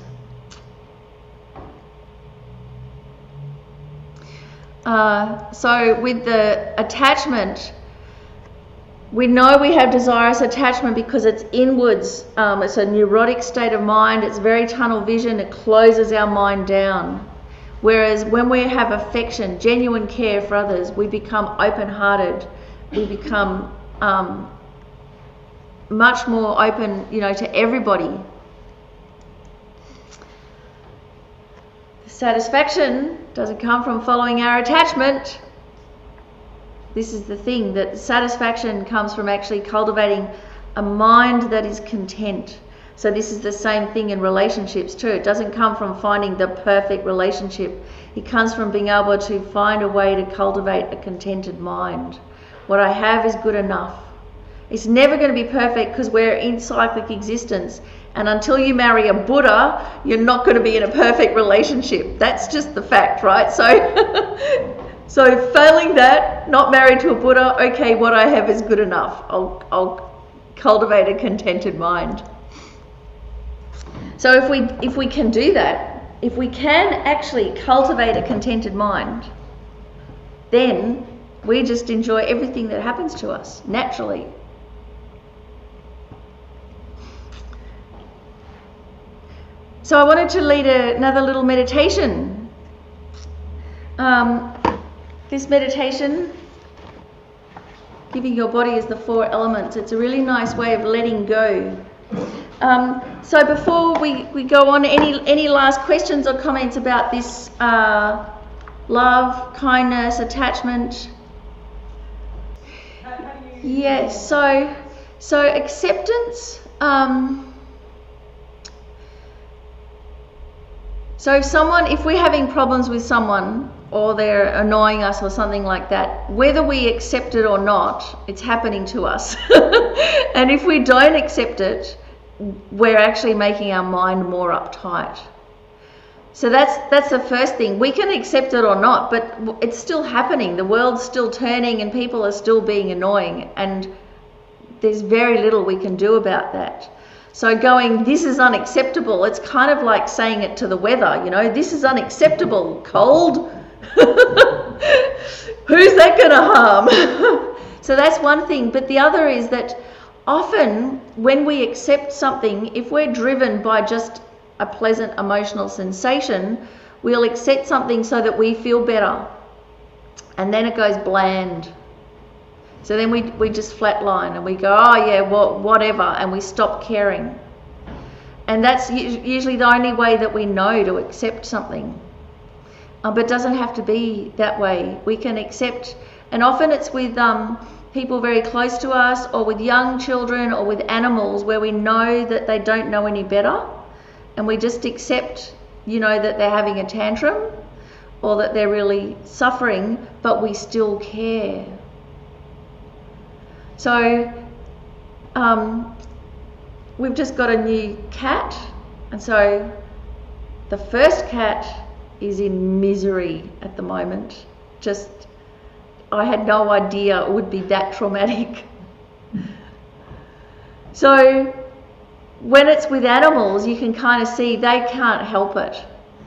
So with the attachment, we know we have desirous attachment because it's inwards. It's a neurotic state of mind. It's very tunnel vision. It closes our mind down. Whereas when we have affection, genuine care for others, we become open-hearted. We become much more open, you know, to everybody. Satisfaction doesn't come from following our attachment. This is the thing, that satisfaction comes from actually cultivating a mind that is content. So this is the same thing in relationships too. It doesn't come from finding the perfect relationship. It comes from being able to find a way to cultivate a contented mind. What I have is good enough. It's never going to be perfect because we're in cyclic existence. And until you marry a Buddha, you're not going to be in a perfect relationship. That's just the fact, right? So failing that, not married to a Buddha, okay, what I have is good enough. I'll cultivate a contented mind. So if we can do that, if we can actually cultivate a contented mind, then we just enjoy everything that happens to us naturally. So I wanted to lead another little meditation. This meditation, giving your body as the 4 elements, it's a really nice way of letting go. So before we go on, any last questions or comments about this love, kindness, attachment? Yes, so acceptance. So if we're having problems with someone, or they're annoying us or something like that, whether we accept it or not, it's happening to us. And if we don't accept it, we're actually making our mind more uptight. So that's the first thing. We can accept it or not, but it's still happening. The world's still turning and people are still being annoying, and there's very little we can do about that. So going, this is unacceptable, it's kind of like saying it to the weather, you know, this is unacceptable, cold. Who's that going to harm? So that's one thing. But the other is that often when we accept something, if we're driven by just a pleasant emotional sensation, we'll accept something so that we feel better. And then it goes bland. So then we just flatline and we go, oh yeah, well, whatever, and we stop caring. And that's usually the only way that we know to accept something. But it doesn't have to be that way. We can accept And often it's with people very close to us, or with young children, or with animals, where we know that they don't know any better, and we just accept, that they're having a tantrum, or that they're really suffering, but we still care. So we've just got a new cat, and so the first cat is in misery at the moment. I had no idea it would be that traumatic. So when it's with animals, you can kind of see they can't help it.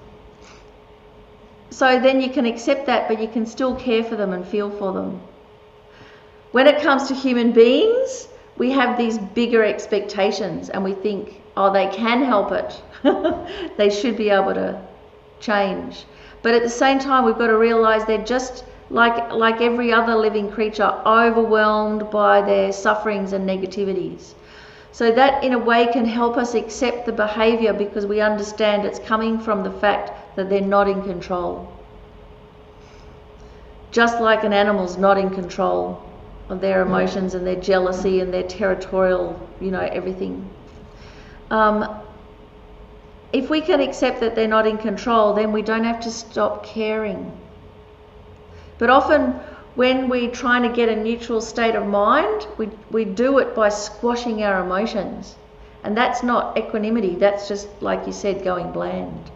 So then you can accept that, but you can still care for them and feel for them. When it comes to human beings, we have these bigger expectations, and we think, oh, they can help it. They should be able to change. But at the same time, we've got to realize they're just like every other living creature, overwhelmed by their sufferings and negativities. So that in a way can help us accept the behavior, because we understand it's coming from the fact that they're not in control. Just like an animal's not in control of their emotions and their jealousy and their territorial, everything. If we can accept that they're not in control, then we don't have to stop caring. But often when we're trying to get a neutral state of mind, we do it by squashing our emotions. And that's not equanimity, that's just, like you said, going bland.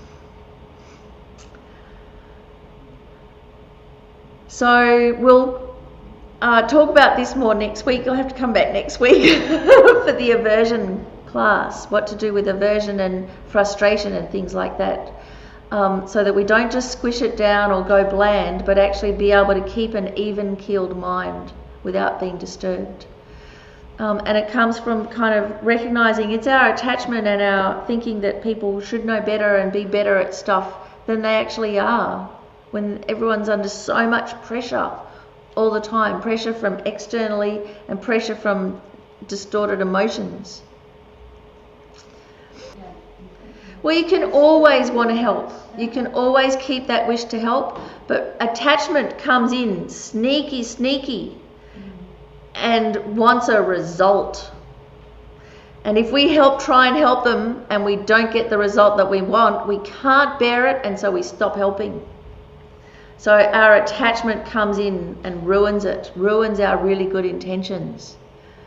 So we'll talk about this more next week. You'll have to come back next week for the aversion class, what to do with aversion and frustration and things like that. So that we don't just squish it down or go bland, but actually be able to keep an even-keeled mind without being disturbed. And it comes from kind of recognizing it's our attachment and our thinking that people should know better and be better at stuff than they actually are, when everyone's under so much pressure all the time, pressure from externally and pressure from distorted emotions. Well, you can always want to help. You can always keep that wish to help, but attachment comes in sneaky, and wants a result. And if we try and help them, and we don't get the result that we want, we can't bear it, and so we stop helping. So our attachment comes in and ruins our really good intentions.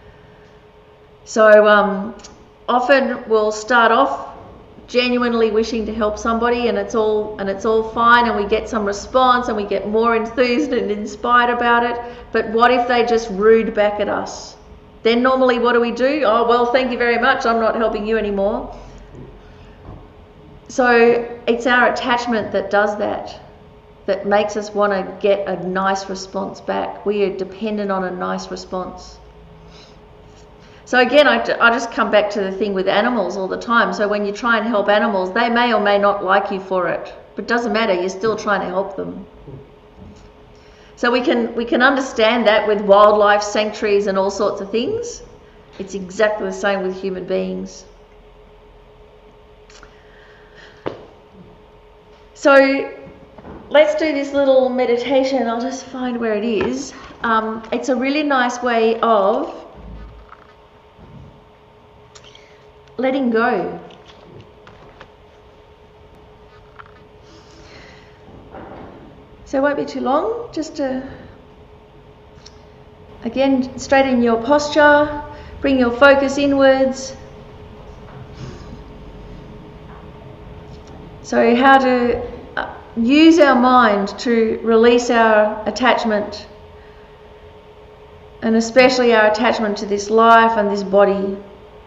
So often we'll start off genuinely wishing to help somebody, and it's all fine, and we get some response and we get more enthused and inspired about it. But what if they just rude back at us? Then normally what do? Oh, well, thank you very much, I'm not helping you anymore. So it's our attachment that does that makes us want to get a nice response back. We are dependent on a nice response. So again, I just come back to the thing with animals all the time. So when you try and help animals, they may or may not like you for it, but it doesn't matter, you're still trying to help them. So we can understand that with wildlife sanctuaries and all sorts of things. It's exactly the same with human beings. So let's do this little meditation. I'll just find where it is. It's a really nice way of letting go. So it won't be too long, just to, again, straighten your posture, bring your focus inwards. So how to use our mind to release our attachment, and especially our attachment to this life and this body.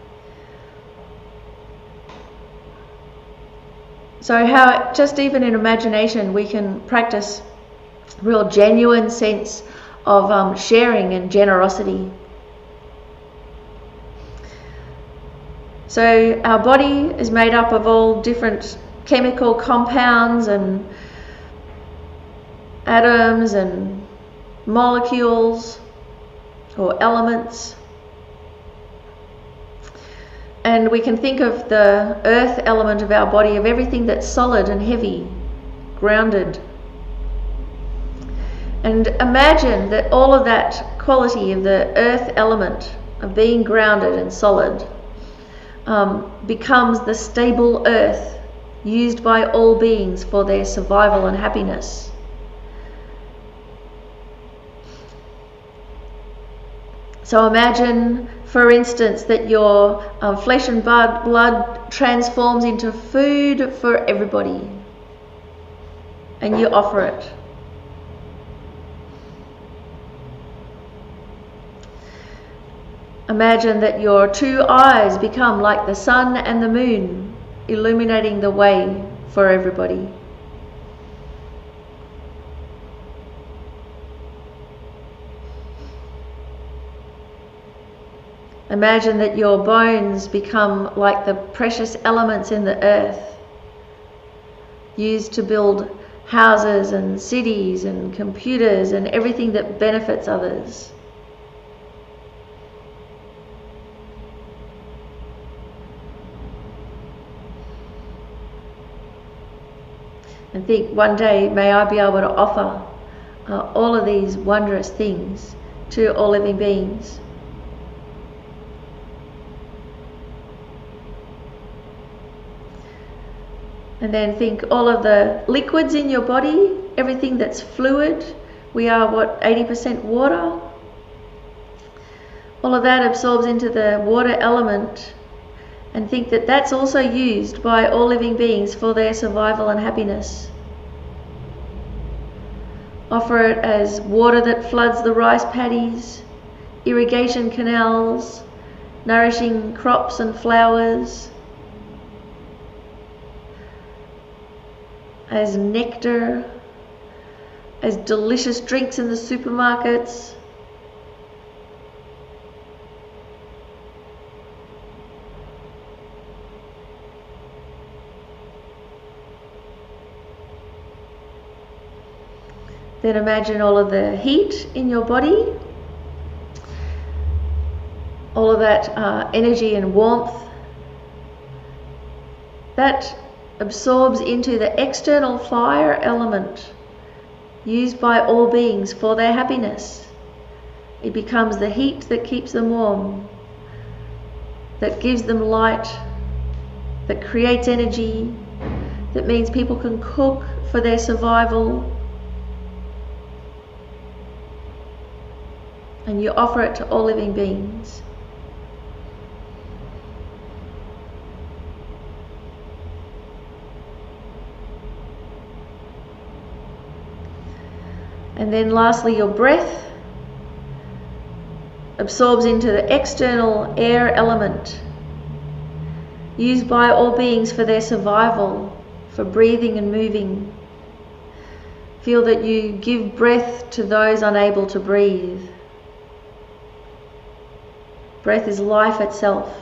So how, just even in imagination, we can practice real genuine sense of sharing and generosity. So our body is made up of all different chemical compounds and atoms and molecules or elements. And we can think of the earth element of our body, of everything that's solid and heavy, grounded. And imagine that all of that quality of the earth element, of being grounded and solid, becomes the stable earth used by all beings for their survival and happiness. So imagine, for instance, that your flesh and blood transforms into food for everybody, and you offer it. Imagine that your two eyes become like the sun and the moon, illuminating the way for everybody. Imagine that your bones become like the precious elements in the earth, used to build houses and cities and computers and everything that benefits others. And think, one day may I be able to offer all of these wondrous things to all living beings. And then think all of the liquids in your body, everything that's fluid. We are 80% water. All of that absorbs into the water element, and think that that's also used by all living beings for their survival and happiness. Offer it as water that floods the rice paddies, irrigation canals, nourishing crops and flowers, as nectar, as delicious drinks in the supermarkets. Then imagine all of the heat in your body, all of that energy and warmth that absorbs into the external fire element used by all beings for their happiness. It becomes the heat that keeps them warm, that gives them light, that creates energy, that means people can cook for their survival. And you offer it to all living beings. And then lastly, your breath absorbs into the external air element, used by all beings for their survival, for breathing and moving. Feel that you give breath to those unable to breathe. Breath is life itself.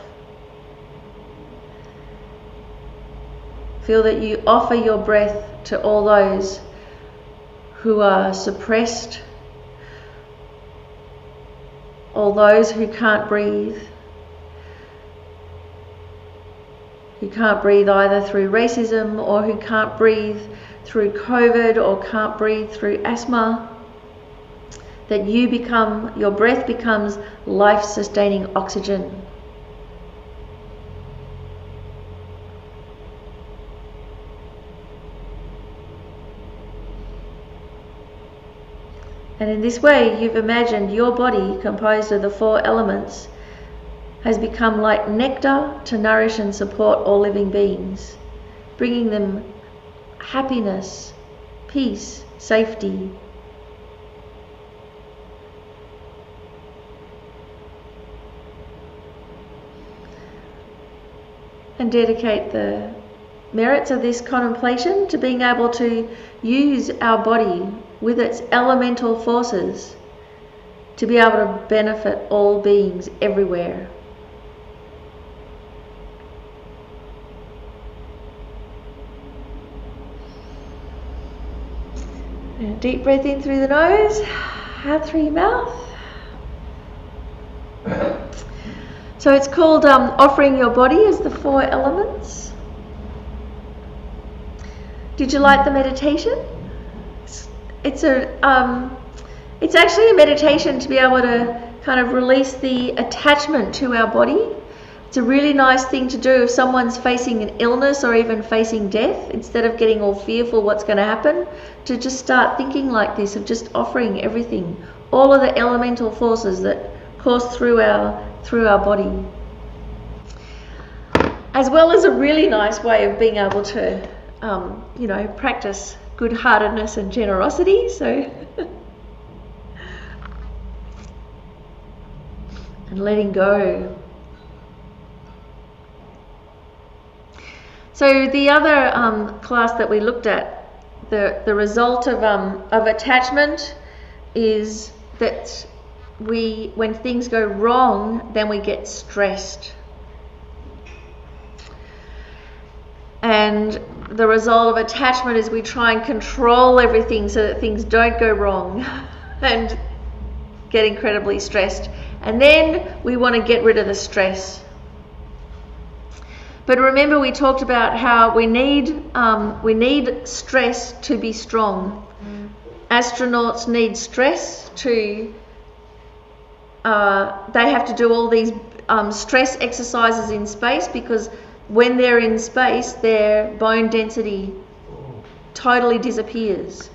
Feel that you offer your breath to all those who are suppressed, all those who can't breathe, either through racism, or who can't breathe through COVID, or can't breathe through asthma. That your breath becomes life-sustaining oxygen. And in this way, you've imagined your body, composed of the 4 elements, has become like nectar to nourish and support all living beings, bringing them happiness, peace, safety. And dedicate the merits of this contemplation to being able to use our body with its elemental forces to be able to benefit all beings everywhere. And a deep breath in through the nose, out through your mouth. So it's called offering your body as the 4 elements. Did you like the meditation? It's a It's actually a meditation to be able to kind of release the attachment to our body. It's a really nice thing to do if someone's facing an illness or even facing death. Instead of getting all fearful what's going to happen, to just start thinking like this, of just offering everything, all of the elemental forces that course through our body. As well as a really nice way of being able to, practice good-heartedness and generosity. So, and letting go. So the other class that we looked at, the result of attachment is that when things go wrong, then we get stressed. And the result of attachment is we try and control everything so that things don't go wrong and get incredibly stressed. And then we want to get rid of the stress. But remember, we talked about how we need stress to be strong. Astronauts need stress to. They have to do all these stress exercises in space, because when they're in space, their bone density totally disappears.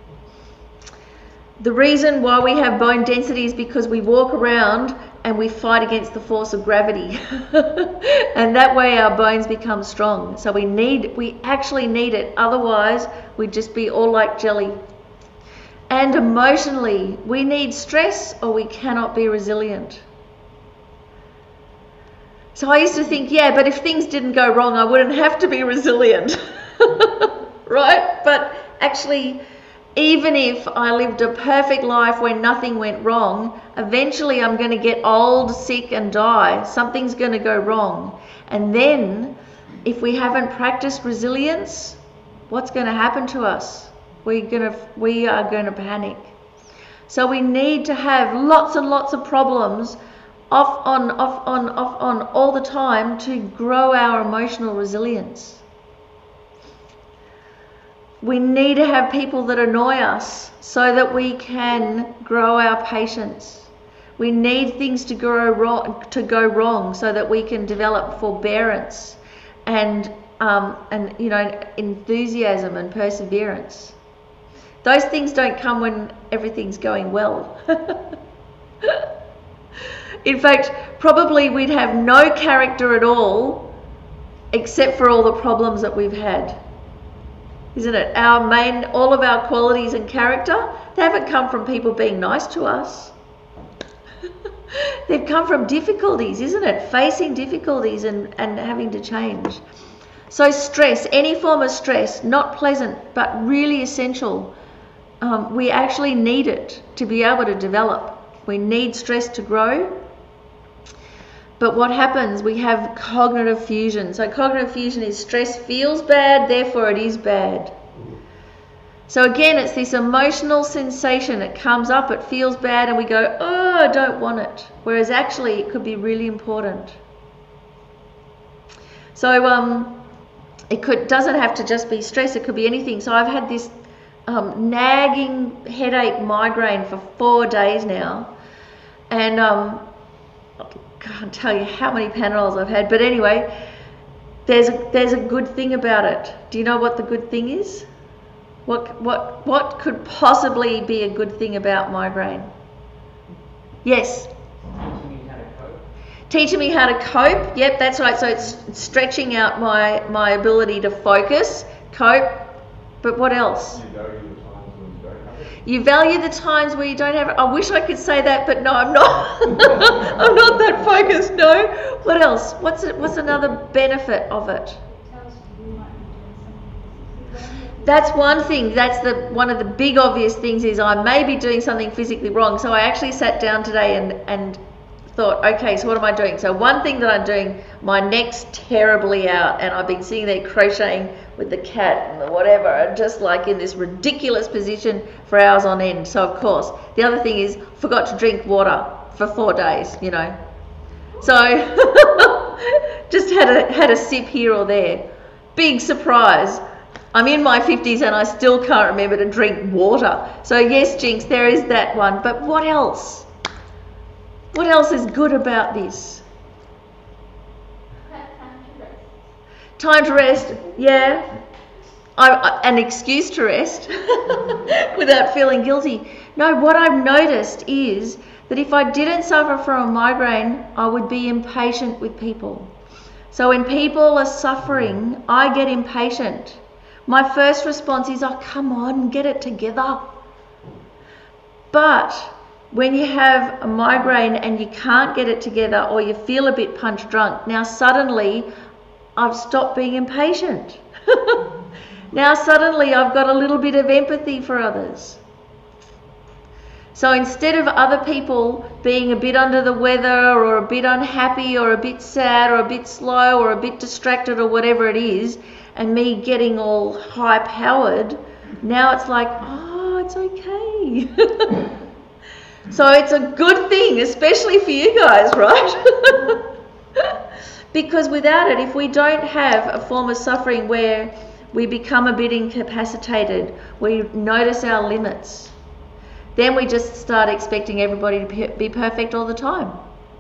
The reason why we have bone density is because we walk around and we fight against the force of gravity. And that way our bones become strong. So we actually need it. Otherwise, we'd just be all like jelly. And emotionally, we need stress or we cannot be resilient. So I used to think, yeah, but if things didn't go wrong, I wouldn't have to be resilient. Right? But actually, even if I lived a perfect life where nothing went wrong, eventually I'm going to get old, sick and die. Something's going to go wrong. And then, if we haven't practiced resilience, what's going to happen to us? We are going to panic. So we need to have lots and lots of problems off on all the time to grow our emotional resilience. We need to have people that annoy us so that we can grow our patience. We need things to go wrong so that we can develop forbearance and enthusiasm and perseverance. Those things don't come when everything's going well. In fact, probably we'd have no character at all except for all the problems that we've had. Isn't it? All of our qualities and character, they haven't come from people being nice to us. They've come from difficulties, isn't it? Facing difficulties and having to change. So stress, any form of stress, not pleasant, but really essential. We actually need it to be able to develop. We need stress to grow. But what happens? We have cognitive fusion. So cognitive fusion is stress feels bad, therefore it is bad. So again, it's this emotional sensation. It comes up, it feels bad, and we go, oh, I don't want it. Whereas actually it could be really important. So doesn't have to just be stress, it could be anything. So I've had this nagging headache migraine for 4 days now. And I can't tell you how many Panadols I've had, but anyway, there's a good thing about it. Do you know what the good thing is? What could possibly be a good thing about migraine? Yes. Teaching me how to cope. Yep, that's right. So it's stretching out my ability to focus, cope. But what else? You value the times when you don't have it. I wish I could say that, but no, I'm not. I'm not that focused. No. What else? What's another benefit of it? That's one thing. That's one of the big obvious things is I may be doing something physically wrong. So I actually sat down today and thought, okay, so what am I doing? So one thing that I'm doing, my neck's terribly out, and I've been sitting there crocheting with the cat and the whatever, just like in this ridiculous position for hours on end. So of course, the other thing is forgot to drink water for 4 days, you know. So just had a sip here or there. Big surprise. I'm in my 50s and I still can't remember to drink water. So yes, Jinx, there is that one. But what else? What else is good about this? Time to rest, yeah. An excuse to rest without feeling guilty. No, what I've noticed is that if I didn't suffer from a migraine, I would be impatient with people. So when people are suffering, I get impatient. My first response is, oh, come on, get it together. But when you have a migraine and you can't get it together, or you feel a bit punch drunk, now suddenly I've stopped being impatient. Now suddenly I've got a little bit of empathy for others. So instead of other people being a bit under the weather or a bit unhappy or a bit sad or a bit slow or a bit distracted or whatever it is, and me getting all high-powered, now it's like, oh, it's okay. So it's a good thing, especially for you guys, right? Because without it, if we don't have a form of suffering where we become a bit incapacitated, we notice our limits, then we just start expecting everybody to be perfect all the time.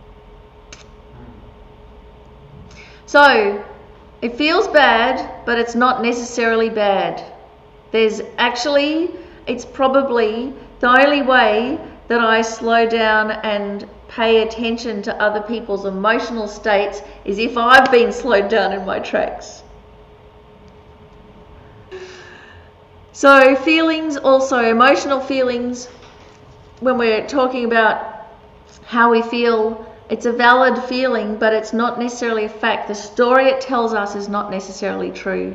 So it feels bad, but it's not necessarily bad. It's probably the only way that I slow down and pay attention to other people's emotional states is if I've been slowed down in my tracks. So feelings, also emotional feelings, when we're talking about how we feel, it's a valid feeling, but it's not necessarily a fact. The story it tells us is not necessarily true.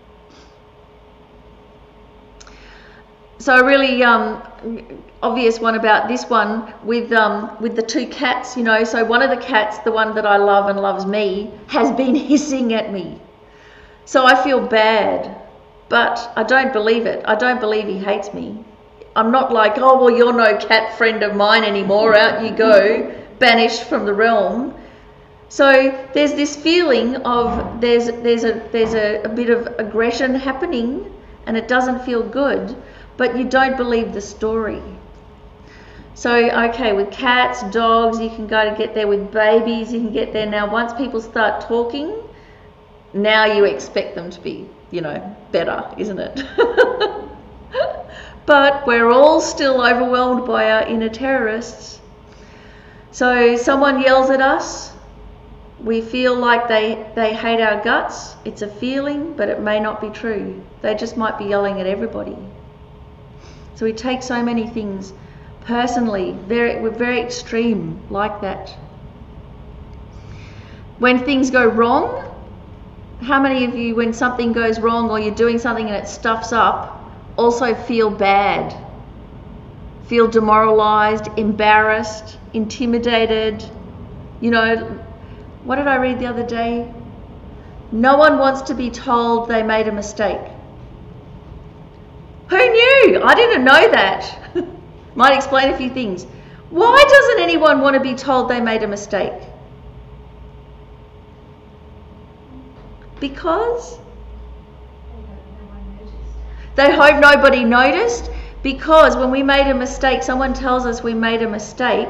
So a really obvious one about this one with the two cats, you know. So one of the cats, the one that I love and loves me, has been hissing at me. So I feel bad, but I don't believe it. I don't believe he hates me. I'm not like, oh, well, you're no cat friend of mine anymore. Out you go, banished from the realm. So there's this feeling of there's a bit of aggression happening, and it doesn't feel good, but you don't believe the story. So, okay, with cats, dogs, you can go to get there. With babies, you can get there. Now, once people start talking, now you expect them to be, you know, better, isn't it? But we're all still overwhelmed by our inner terrorists. So someone yells at us, we feel like they hate our guts. It's a feeling, but it may not be true. They just might be yelling at everybody. So we take so many things personally. We're very extreme like that. When things go wrong, how many of you, when something goes wrong or you're doing something and it stuffs up, also feel bad, feel demoralized, embarrassed, intimidated? You know, what did I read the other day? No one wants to be told they made a mistake. Who knew? I didn't know that. Might explain a few things. Why doesn't anyone want to be told they made a mistake? Because they hope nobody noticed. Because when we made a mistake, someone tells us we made a mistake,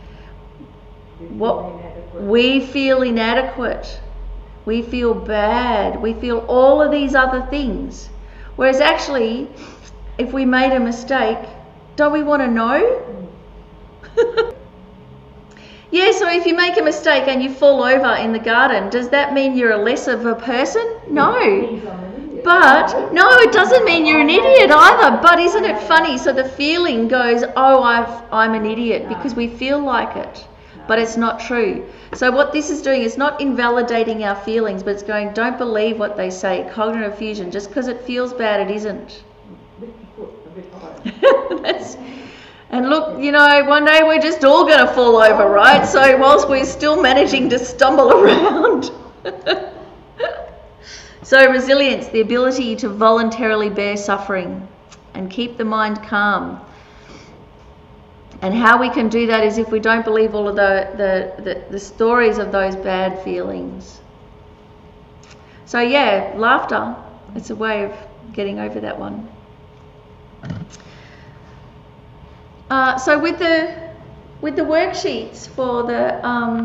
we feel inadequate. We feel bad. We feel all of these other things. Whereas actually, if we made a mistake, don't we want to know? Yeah, so if you make a mistake and you fall over in the garden, does that mean you're a less of a person? No. But, no, it doesn't mean you're an idiot either. But isn't it funny? So the feeling goes, oh, I'm an idiot, because we feel like it. But it's not true. So what this is doing is not invalidating our feelings, but it's going, don't believe what they say. Cognitive fusion. Just because it feels bad, it isn't. And look, you know, one day we're just all going to fall over, right? So whilst we're still managing to stumble around. So resilience, the ability to voluntarily bear suffering and keep the mind calm. And how we can do that is if we don't believe all of the stories of those bad feelings. So yeah, laughter, it's a way of getting over that one. So with the worksheets for the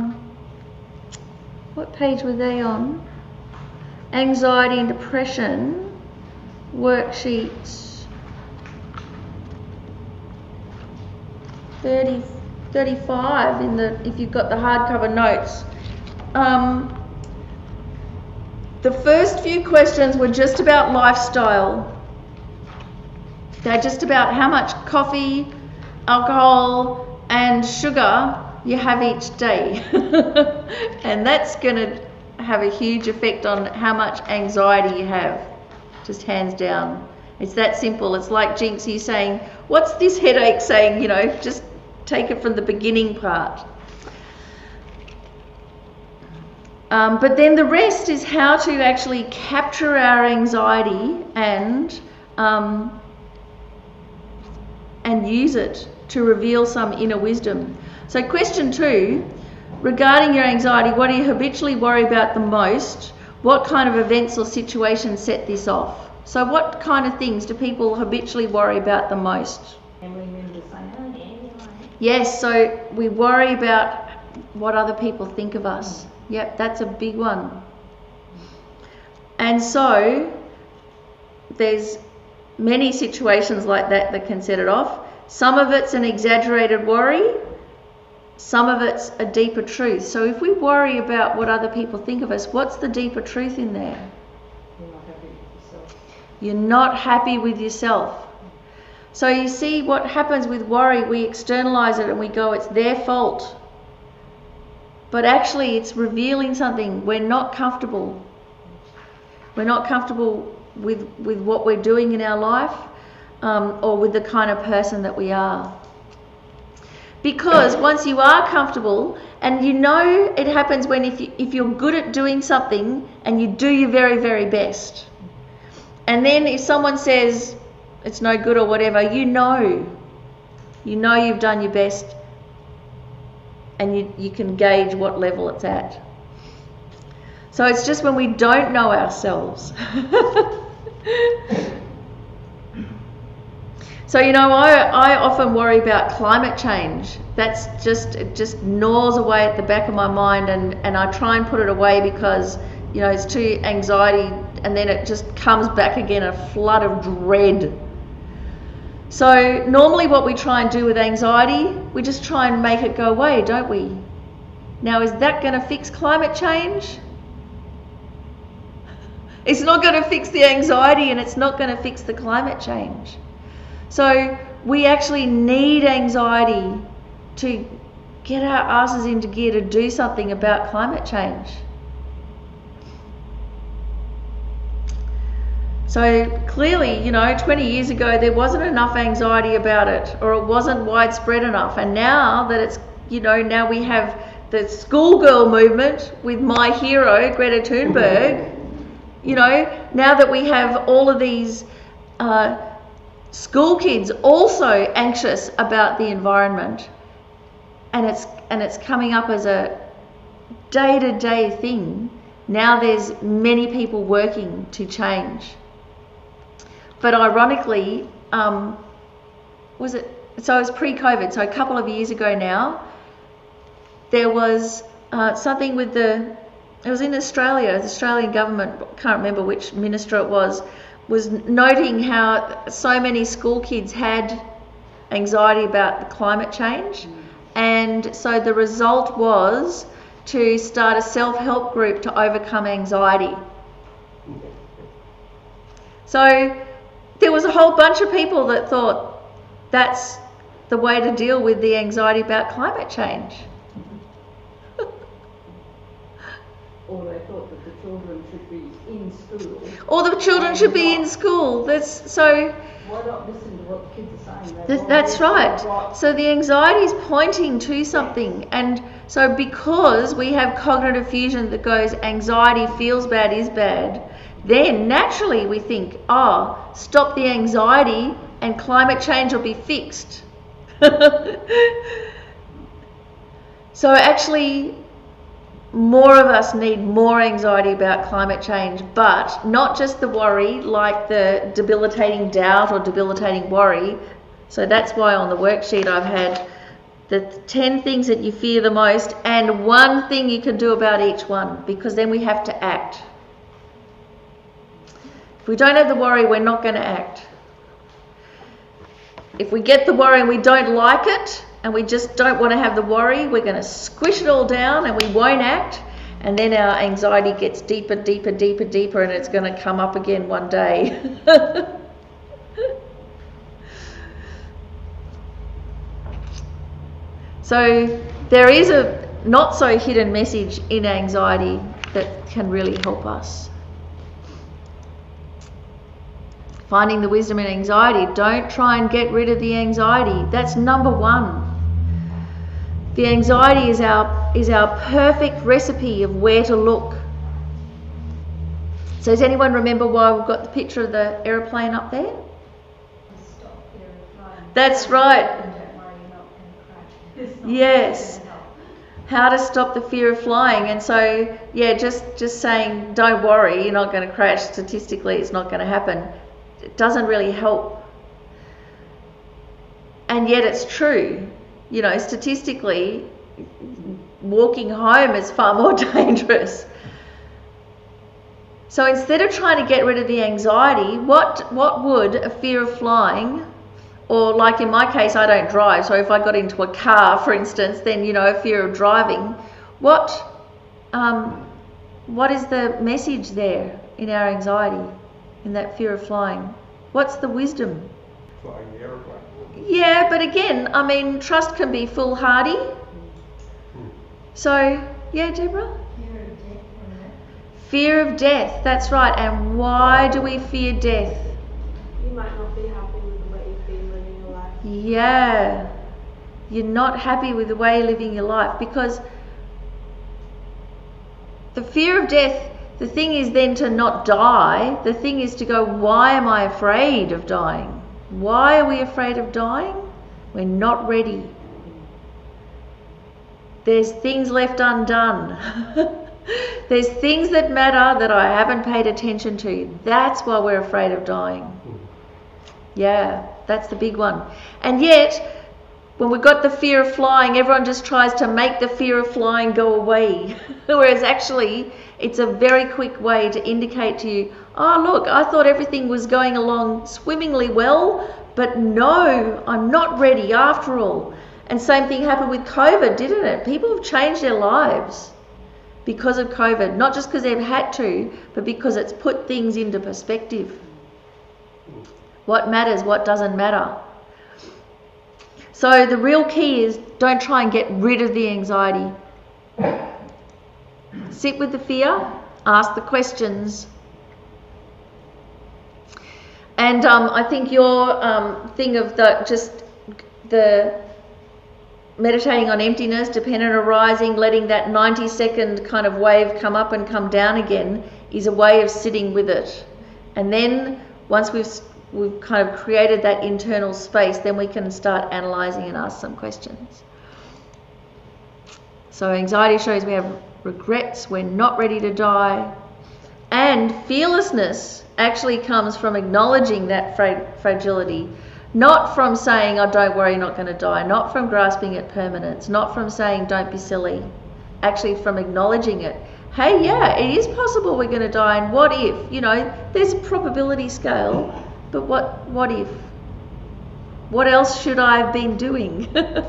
what page were they on? Anxiety and depression worksheet 35 in the, if you've got the hardcover notes. The first few questions were just about lifestyle. They're just about how much coffee, alcohol and sugar you have each day. And that's going to have a huge effect on how much anxiety you have, just hands down. It's that simple. It's like Jinxie saying, what's this headache saying? You know, just take it from the beginning part. But then the rest is how to actually capture our anxiety and use it to reveal some inner wisdom. So question 2, regarding your anxiety, what do you habitually worry about the most? What kind of events or situations set this off? So what kind of things do people habitually worry about the most? Family members saying, oh yeah, yes, so we worry about what other people think of us. Yep, that's a big one. And so there's many situations like that that can set it off. Some of it's an exaggerated worry, some of it's a deeper truth. So if we worry about what other people think of us, what's the deeper truth in there? you're not happy with yourself. You're not happy with yourself. So you see what happens with worry, we externalize it and we go, it's their fault. But actually it's revealing something. We're not comfortable. We're not comfortable with what we're doing in our life, or with the kind of person that we are. Because once you are comfortable, and you know it happens when if you're good at doing something and you do your very, very best. And then if someone says it's no good or whatever, you know you've done your best, and you can gauge what level it's at. So it's just when we don't know ourselves. So, you know, I often worry about climate change. It just gnaws away at the back of my mind, and I try and put it away because, you know, it's too anxiety, and then it just comes back again, a flood of dread. So normally what we try and do with anxiety, we just try and make it go away, don't we? Now, is that going to fix climate change? It's not going to fix the anxiety, and it's not going to fix the climate change. So we actually need anxiety to get our asses into gear to do something about climate change. So clearly, you know, 20 years ago there wasn't enough anxiety about it, or it wasn't widespread enough. And now that it's, you know, now we have the schoolgirl movement with my hero, Greta Thunberg. You know, now that we have all of these school kids also anxious about the environment, and it's coming up as a day-to-day thing. Now there's many people working to change. But ironically, it was pre-COVID, so a couple of years ago now, there was something with it was in Australia, the Australian government, can't remember which minister it was noting how so many school kids had anxiety about the climate change. And so the result was to start a self-help group to overcome anxiety. So there was a whole bunch of people that thought that's the way to deal with the anxiety about climate change. Or they thought that the children should be in school. Or the children should be in school. So why not listen to what the kids are saying? That's right. So the anxiety is pointing to something. And so because we have cognitive fusion that goes anxiety feels bad is bad, then naturally we think, oh, stop the anxiety and climate change will be fixed. So actually, more of us need more anxiety about climate change, but not just the worry, like the debilitating doubt or debilitating worry. So that's why on the worksheet I've had the 10 things that you fear the most and one thing you can do about each one, because then we have to act. If we don't have the worry, we're not going to act. If we get the worry and we don't like it, and we just don't want to have the worry, we're going to squish it all down and we won't act, and then our anxiety gets deeper, deeper, deeper, deeper, and it's going to come up again one day. So there is a not so hidden message in anxiety that can really help us. Finding the wisdom in anxiety. Don't try and get rid of the anxiety. That's number one. The anxiety is our perfect recipe of where to look. So does anyone remember why we've got the picture of the aeroplane up there? Stop fear of flying. That's right. And don't worry, you're not going to crash. It's not Yes. gonna help. How to stop the fear of flying. And so, yeah, just saying, don't worry, you're not going to crash. Statistically, it's not going to happen. It doesn't really help. And yet it's true. You know, statistically, walking home is far more dangerous. So instead of trying to get rid of the anxiety, what would a fear of flying, or like in my case, I don't drive, so if I got into a car, for instance, then, you know, a fear of driving, what is the message there in our anxiety, in that fear of flying? What's the wisdom? Flying the aeroplane. Yeah, but again, I mean, trust can be foolhardy. So, yeah, Deborah? Fear of death, isn't it? Fear of death, that's right. And why do we fear death? You might not be happy with the way you've been living your life. Yeah, you're not happy with the way you're living your life, because the fear of death, the thing is then to not die. The thing is to go, why am I afraid of dying? Why are we afraid of dying? We're not ready. There's things left undone. There's things that matter that I haven't paid attention to. That's why we're afraid of dying. Yeah, that's the big one. And yet, when we've got the fear of flying, everyone just tries to make the fear of flying go away. Whereas actually, it's a very quick way to indicate to you, oh look, I thought everything was going along swimmingly well, but no, I'm not ready after all. And same thing happened with COVID, didn't it? People have changed their lives because of COVID, not just because they've had to, but because it's put things into perspective. What matters, what doesn't matter. So the real key is don't try and get rid of the anxiety. Sit with the fear, ask the questions. And I think your thing of the meditating on emptiness, dependent arising, letting that 90-second kind of wave come up and come down again is a way of sitting with it. And then once we've kind of created that internal space, then we can start analysing and ask some questions. So anxiety shows we have regrets, we're not ready to die. And fearlessness actually comes from acknowledging that fragility, not from saying, oh, don't worry, you're not going to die, not from grasping at permanence, not from saying, don't be silly, actually from acknowledging it. Hey, yeah, it is possible we're going to die, and what if? You know, there's a probability scale, but what if? What else should I have been doing?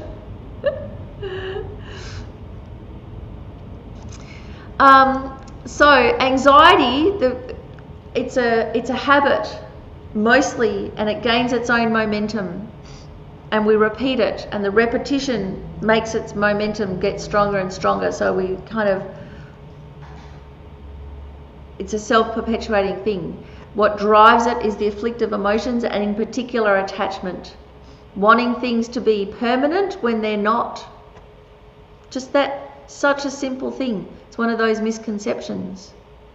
So anxiety, it's a habit mostly, and it gains its own momentum, and we repeat it, and the repetition makes its momentum get stronger and stronger. So we kind of, it's a self-perpetuating thing. What drives it is the afflictive emotions, and in particular attachment, wanting things to be permanent when they're not. Just that, such a simple thing. It's one of those misconceptions.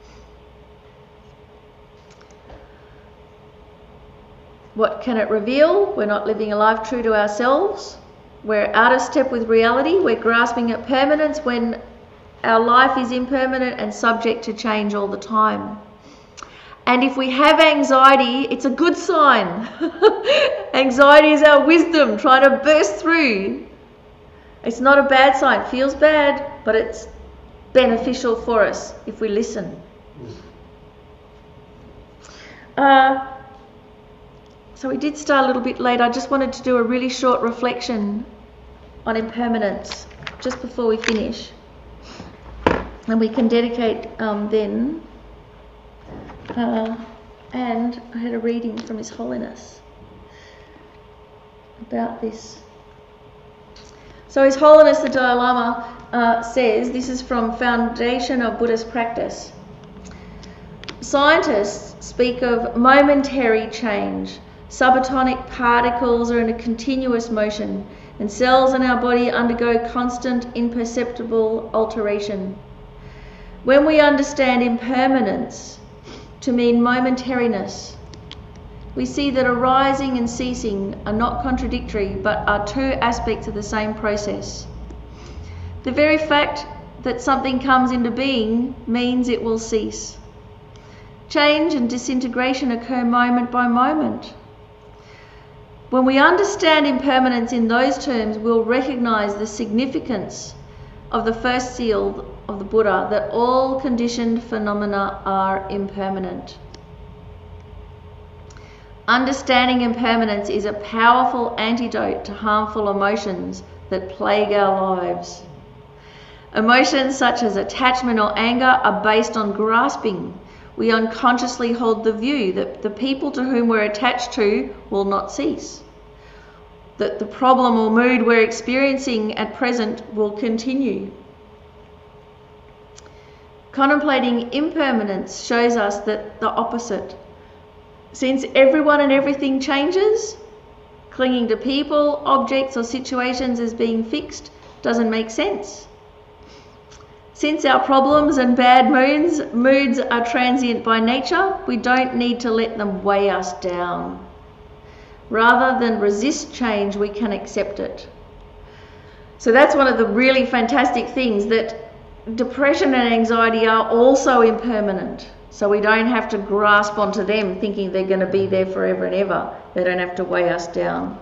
What can it reveal? We're not living a life true to ourselves. We're out of step with reality. We're grasping at permanence when Our life is impermanent and subject to change all the time. And if we have anxiety, it's a good sign. Anxiety is our wisdom trying to burst through. It's not a bad sign. It feels bad, but it's beneficial for us if we listen. So we did start a little bit late. I just wanted to do a really short reflection on impermanence just before we finish. And we can dedicate then. And I had a reading from His Holiness about this. So His Holiness the Dalai Lama says, this is from Foundation of Buddhist Practice. Scientists speak of momentary change. Subatomic particles are in a continuous motion, and cells in our body undergo constant, imperceptible alteration. When we understand impermanence to mean momentariness, we see that arising and ceasing are not contradictory, but are two aspects of the same process. The very fact that something comes into being means it will cease. Change and disintegration occur moment by moment. When we understand impermanence in those terms, we'll recognize the significance of the first seal of the Buddha, that all conditioned phenomena are impermanent. Understanding impermanence is a powerful antidote to harmful emotions that plague our lives. Emotions such as attachment or anger are based on grasping. We unconsciously hold the view that the people to whom we're attached to will not cease, that the problem or mood we're experiencing at present will continue. Contemplating impermanence shows us that the opposite. Since everyone and everything changes, clinging to people, objects or situations as being fixed doesn't make sense. Since our problems and bad moods are transient by nature, we don't need to let them weigh us down. Rather than resist change, we can accept it. So that's one of the really fantastic things, that depression and anxiety are also impermanent. So we don't have to grasp onto them thinking they're going to be there forever and ever. They don't have to weigh us down.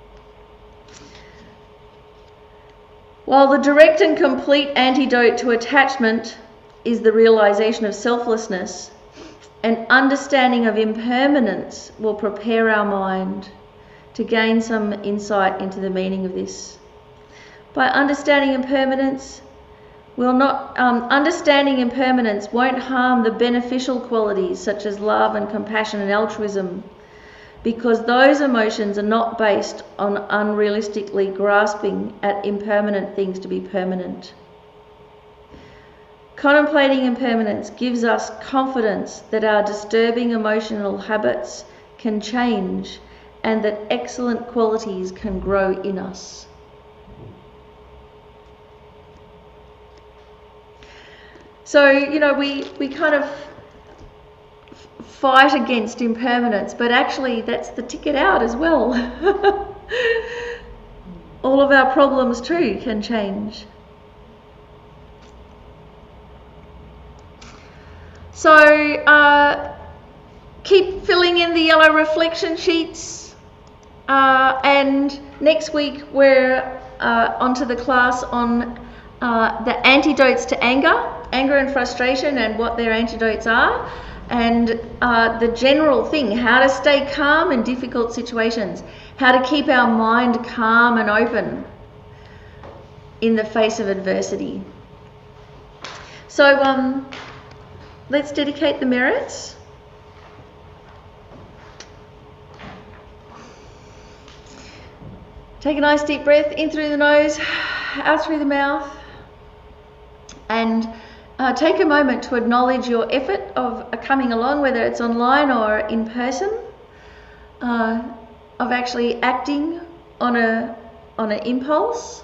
While the direct and complete antidote to attachment is the realization of selflessness, an understanding of impermanence will prepare our mind to gain some insight into the meaning of this. By understanding impermanence, understanding impermanence won't harm the beneficial qualities such as love and compassion and altruism, because those emotions are not based on unrealistically grasping at impermanent things to be permanent. Contemplating impermanence gives us confidence that our disturbing emotional habits can change and that excellent qualities can grow in us. So, we kind of fight against impermanence, but actually that's the ticket out as well. All of our problems too can change. So keep filling in the yellow reflection sheets, and next week we're onto the class on the antidotes to anger and frustration, and what their antidotes are, and the general thing, how to stay calm in difficult situations, how to keep our mind calm and open in the face of adversity. So let's dedicate the merits. Take a nice deep breath in through the nose, out through the mouth, and take a moment to acknowledge your effort of coming along, whether it's online or in person, of actually acting on an impulse,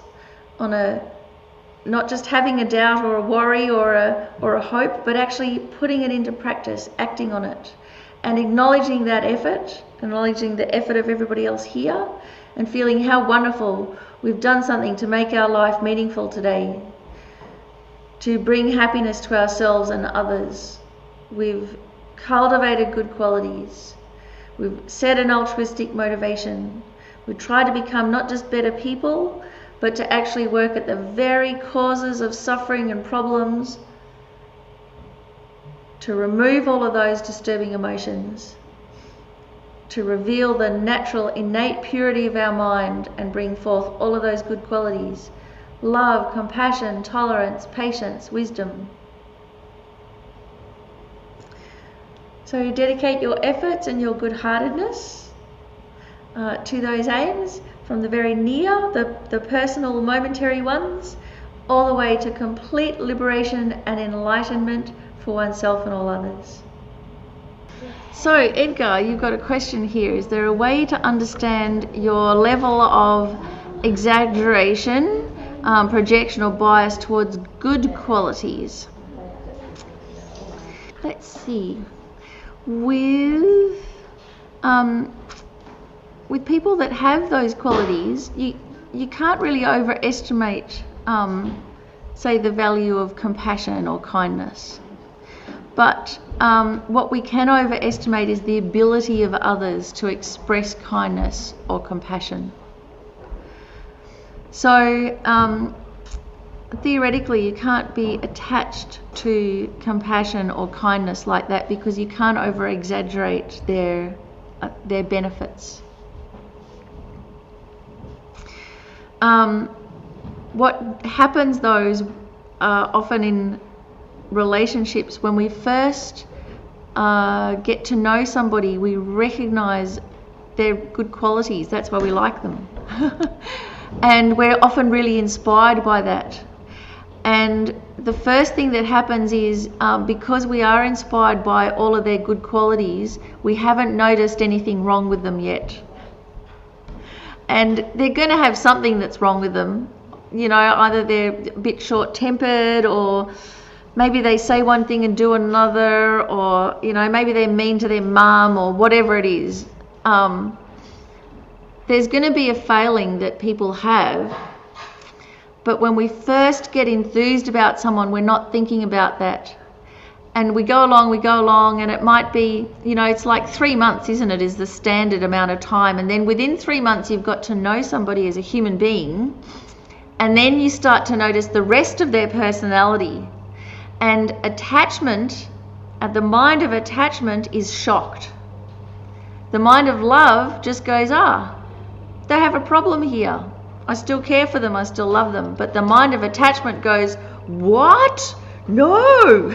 not just having a doubt or a worry or a hope, but actually putting it into practice, acting on it, and acknowledging that effort, acknowledging the effort of everybody else here, and feeling how wonderful we've done something to make our life meaningful today. to bring happiness to ourselves and others. We've cultivated good qualities. We've set an altruistic motivation. We try to become not just better people, but to actually work at the very causes of suffering and problems, to remove all of those disturbing emotions, to reveal the natural innate purity of our mind and bring forth all of those good qualities: love, compassion, tolerance, patience, wisdom. So you dedicate your efforts and your good-heartedness to those aims, from the very near, the personal, momentary ones, all the way to complete liberation and enlightenment for oneself and all others. So Edgar, you've got a question here. Is there a way to understand your level of exaggeration, projection or bias towards good qualities? Let's see. With people that have those qualities, you can't really overestimate, say, the value of compassion or kindness. But what we can overestimate is the ability of others to express kindness or compassion. So theoretically, you can't be attached to compassion or kindness like that, because you can't over-exaggerate their benefits. What happens though is often in relationships, when we first get to know somebody, we recognize their good qualities. That's why we like them. And we're often really inspired by that. And the first thing that happens is, because we are inspired by all of their good qualities, we haven't noticed anything wrong with them yet. And they're going to have something that's wrong with them. You know, either they're a bit short-tempered, or maybe they say one thing and do another, or, you know, maybe they're mean to their mum, or whatever it is. There's going to be a failing that people have. But when we first get enthused about someone, we're not thinking about that. And we go along, and it might be, you know, it's like 3 months, isn't it, is the standard amount of time. And then within 3 months, you've got to know somebody as a human being. And then you start to notice the rest of their personality. And attachment, the mind of attachment is shocked. The mind of love just goes, they have a problem here. I still care for them, I still love them. But the mind of attachment goes, what? No!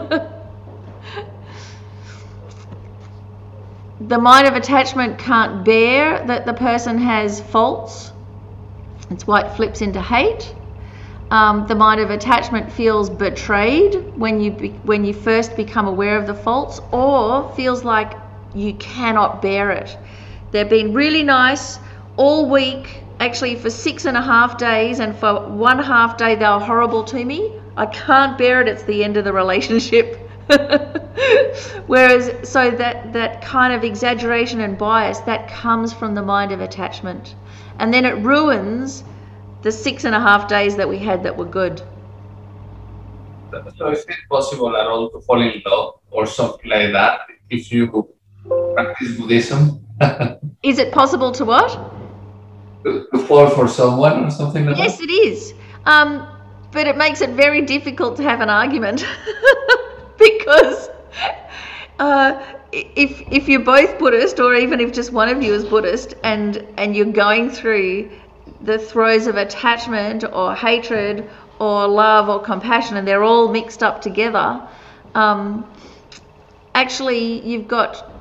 The mind of attachment can't bear that the person has faults. It's why it flips into hate. The mind of attachment feels betrayed when you first become aware of the faults, or feels like you cannot bear it. They've been really nice all week, actually for 6.5 days, and for 1.5 day they were horrible to me. I can't bear it, it's the end of the relationship. Whereas, so that kind of exaggeration and bias, that comes from the mind of attachment. And then it ruins the 6.5 days that we had that were good. So is it possible at all to fall in love or something like that if you practice Buddhism? Is it possible to what? To fall for someone or something like that? Yes, it is. But it makes it very difficult to have an argument. Because if you're both Buddhist, or even if just one of you is Buddhist, and you're going through the throes of attachment or hatred or love or compassion, and they're all mixed up together, actually you've got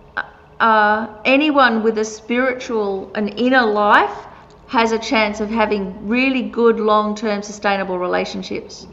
anyone with a spiritual, an inner life, has a chance of having really good long-term sustainable relationships.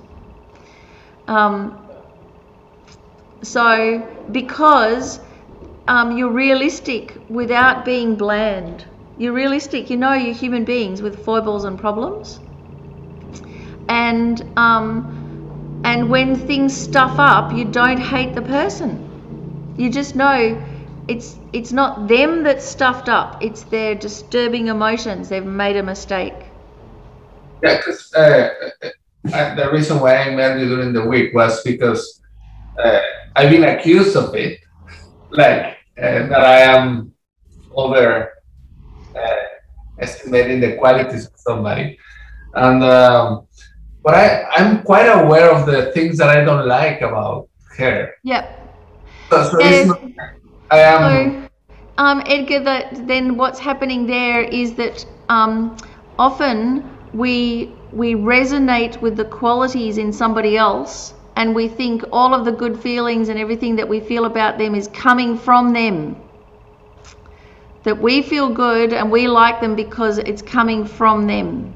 So because you're realistic without being bland. You're realistic, you know you're human beings with foibles and problems. And when things stuff up, you don't hate the person. You just know it's not them that's stuffed up, it's their disturbing emotions. They've made a mistake. Yeah, because the reason why I emailed you during the week was because I've been accused of it, like that I am over estimating the qualities of somebody, and but I'm quite aware of the things that I don't like about her. Yep. So it's not, I am. So, Edgar, then what's happening there is that often we resonate with the qualities in somebody else, and we think all of the good feelings and everything that we feel about them is coming from them. That we feel good and we like them because it's coming from them.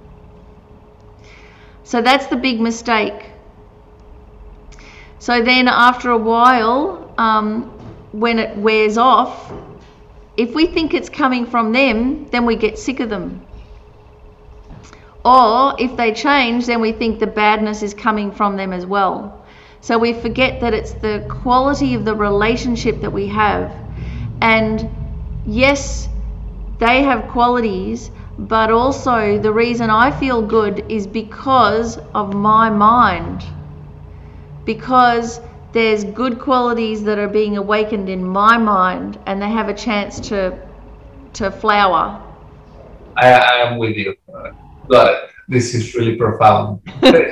So that's the big mistake. So then after a while, when it wears off, if we think it's coming from them, then we get sick of them. Or if they change, then we think the badness is coming from them as well. So we forget that it's the quality of the relationship that we have. And yes, they have qualities, but also the reason I feel good is because of my mind. Because there's good qualities that are being awakened in my mind, and they have a chance to flower. I am with you. Got it. This is really profound.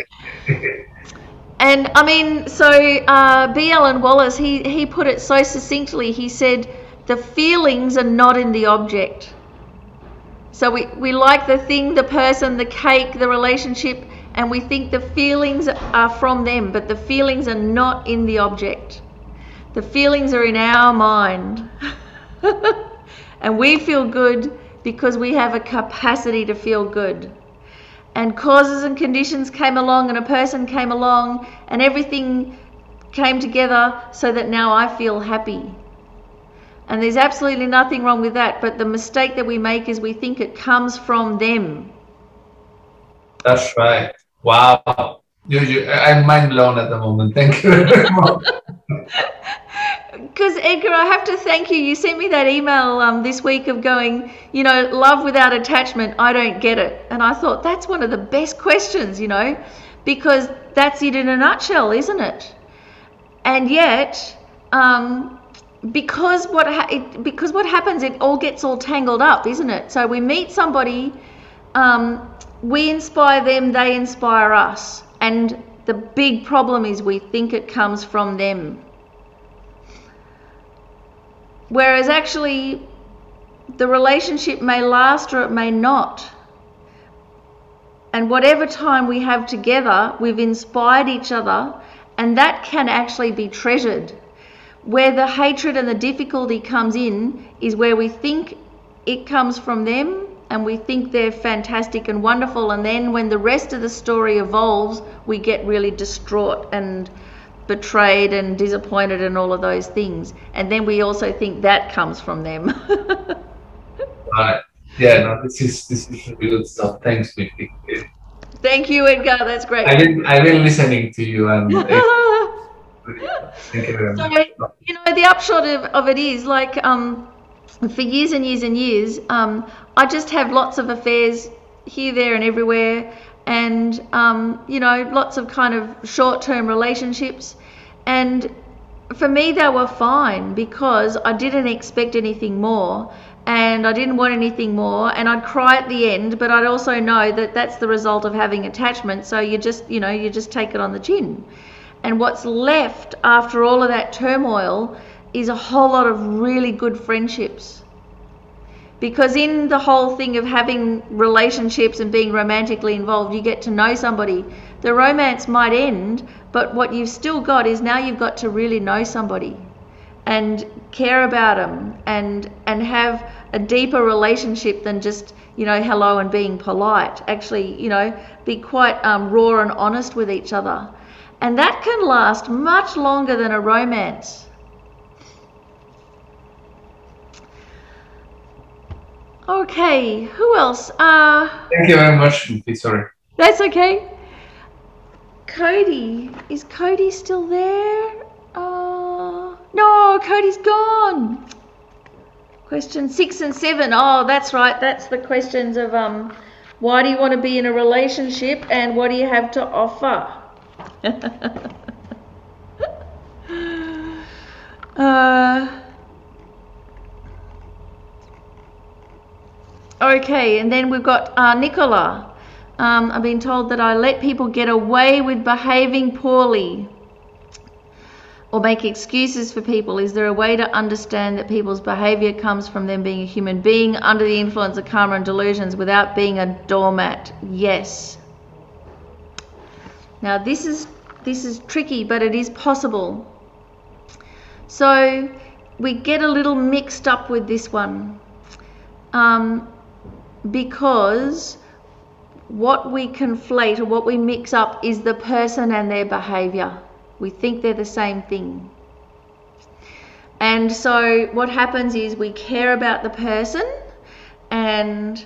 And I mean, so B. Alan Wallace, he put it so succinctly. He said, the feelings are not in the object. So we like the thing, the person, the cake, the relationship, and we think the feelings are from them, but the feelings are not in the object. The feelings are in our mind. And we feel good because we have a capacity to feel good. And causes and conditions came along, and a person came along, and everything came together so that now I feel happy. And there's absolutely nothing wrong with that, but the mistake that we make is we think it comes from them. That's right. Wow. I'm mind blown at the moment. Thank you very much. Because Edgar, I have to thank you. You sent me that email this week of going, love without attachment, I don't get it. And I thought that's one of the best questions, because that's it in a nutshell, isn't it? And yet, because what happens, it all gets all tangled up, isn't it? So we meet somebody, we inspire them, they inspire us. And the big problem is we think it comes from them. Whereas actually, the relationship may last or it may not. And whatever time we have together, we've inspired each other, and that can actually be treasured. Where the hatred and the difficulty comes in is where we think it comes from them, and we think they're fantastic and wonderful, and then when the rest of the story evolves, we get really distraught and betrayed and disappointed and all of those things, and then we also think that comes from them. Right. Yeah, no, this is really good stuff. Thanks, Vicky. Thank you, Edgar. That's great. I've been listening to you, and thank you very much. So, the upshot of it is, like, for years and years and years, I just have lots of affairs here, there, and everywhere. And, lots of kind of short-term relationships. And for me, they were fine because I didn't expect anything more, and I didn't want anything more, and I'd cry at the end, but I'd also know that that's the result of having attachment. So you just take it on the chin. And what's left after all of that turmoil is a whole lot of really good friendships. Because in the whole thing of having relationships and being romantically involved, you get to know somebody. The romance might end, but what you've still got is now you've got to really know somebody and care about them and have a deeper relationship than just, hello and being polite. Actually, be quite raw and honest with each other. And that can last much longer than a romance. Okay, who else? Thank you very much, sorry. That's okay. Cody. Is Cody still there? No, Cody's gone. Question 6 and 7. Oh, that's right. That's the questions of Why do you want to be in a relationship, and what do you have to offer? Okay, and then we've got Nicola. I've been told that I let people get away with behaving poorly or make excuses for people. Is there a way to understand that people's behavior comes from them being a human being under the influence of karma and delusions without being a doormat? Yes. Now this is tricky, but it is possible. So we get a little mixed up with this one, because what we conflate or what we mix up is the person and their behavior. We think they're the same thing. And so what happens is we care about the person and,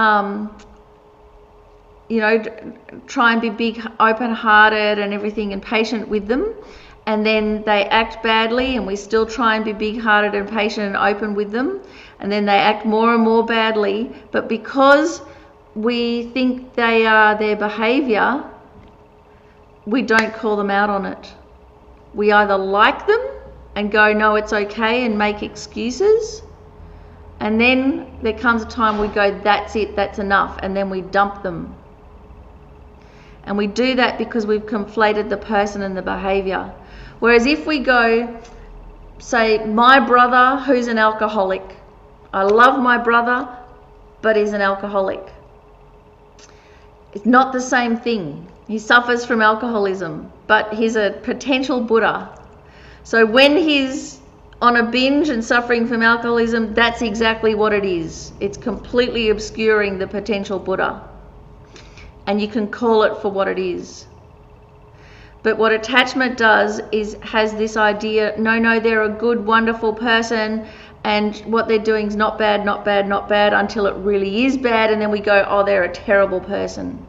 you know, try and be big, open-hearted and everything and patient with them. And then they act badly and we still try and be big-hearted and patient and open with them. And then they act more and more badly. But because we think they are their behavior, we don't call them out on it. We either like them and go, no, it's okay, and make excuses. And then there comes a time we go, that's it, that's enough. And then we dump them. And we do that because we've conflated the person and the behavior. Whereas if we go, say, my brother who's an alcoholic, I love my brother, but he's an alcoholic. It's not the same thing. He suffers from alcoholism, but he's a potential Buddha. So when he's on a binge and suffering from alcoholism, that's exactly what it is. It's completely obscuring the potential Buddha. And you can call it for what it is. But what attachment does is has this idea, no, they're a good, wonderful person, and what they're doing is not bad, not bad, not bad, until it really is bad, and then we go, oh, they're a terrible person.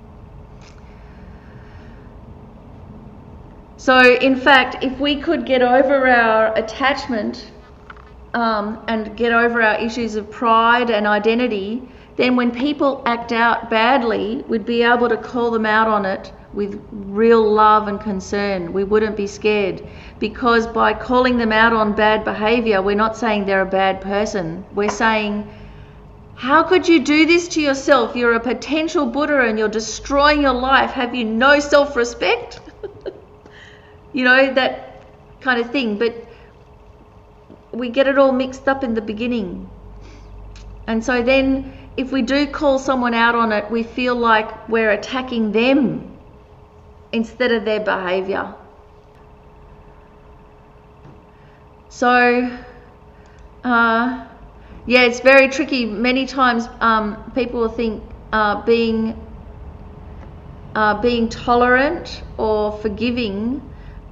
So in fact, if we could get over our attachment and get over our issues of pride and identity, then when people act out badly, we'd be able to call them out on it with real love and concern. We wouldn't be scared, because by calling them out on bad behavior, we're not saying they're a bad person. We're saying, how could you do this to yourself? You're a potential Buddha and you're destroying your life. Have you no self-respect? You know, that kind of thing. But we get it all mixed up in the beginning. And so then if we do call someone out on it, we feel like we're attacking them instead of their behavior. So, yeah, it's very tricky. Many times people will think being tolerant or forgiving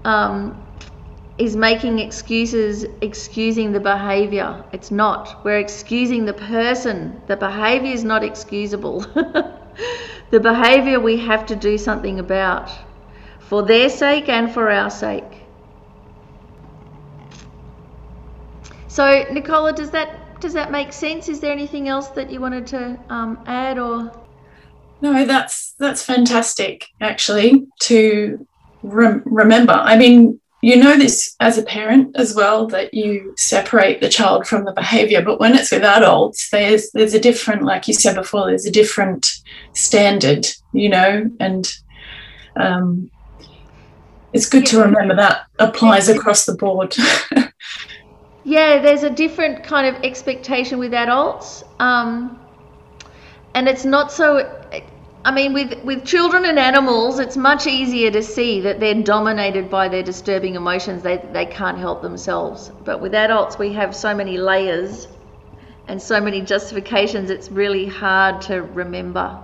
is making excuses, excusing the behavior. It's not. We're excusing the person. The behavior is not excusable. The behavior we have to do something about, for their sake and for our sake. So, Nicola, does that make sense? Is there anything else that you wanted to add, or? No, that's fantastic, actually, to remember. I mean, you know this as a parent as well, that you separate the child from the behaviour, but when it's with adults, there's a different, like you said before, there's a different standard, you know, and it's good to remember that applies across the board. Yeah, there's a different kind of expectation with adults, and it's not so. I mean, with children and animals, it's much easier to see that they're dominated by their disturbing emotions. They can't help themselves. But with adults, we have so many layers and so many justifications, it's really hard to remember.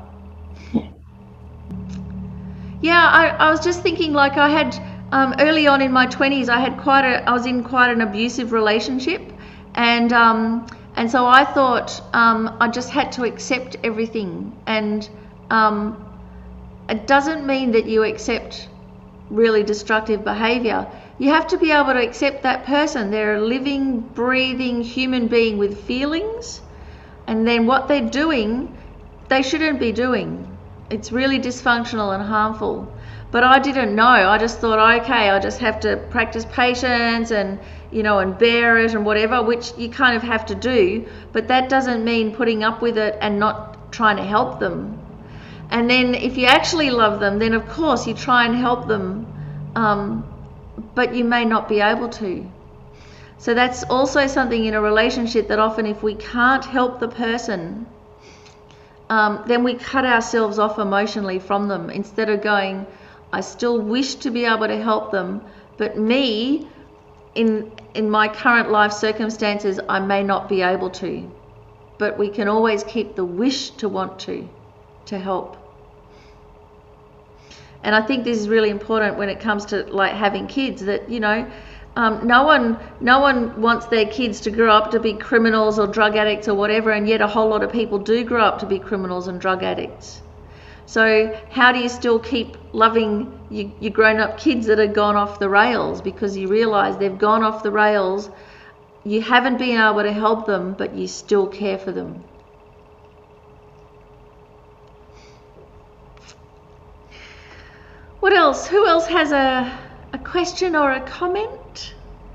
Yeah, I was just thinking, like, I had early on in my 20s, I was in quite an abusive relationship, and so I thought I just had to accept everything. And it doesn't mean that you accept really destructive behavior. You have to be able to accept that person. They're a living, breathing human being with feelings, and then what they're doing they shouldn't be doing. It's really dysfunctional and harmful. But I didn't know. I just thought, okay, I just have to practice patience and, you know, and bear it and whatever, which you kind of have to do. But that doesn't mean putting up with it and not trying to help them. And then if you actually love them, then of course you try and help them, but you may not be able to. So that's also something in a relationship that often if we can't help the person, then we cut ourselves off emotionally from them instead of going, I still wish to be able to help them, but me, in my current life circumstances, I may not be able to. But we can always keep the wish to want to help. And I think this is really important when it comes to like having kids, that, you know, no one wants their kids to grow up to be criminals or drug addicts or whatever, and yet a whole lot of people do grow up to be criminals and drug addicts. So how do you still keep loving your grown-up kids that have gone off the rails because you realise they've gone off the rails, you haven't been able to help them, but you still care for them? What else? Who else has a question or a comment?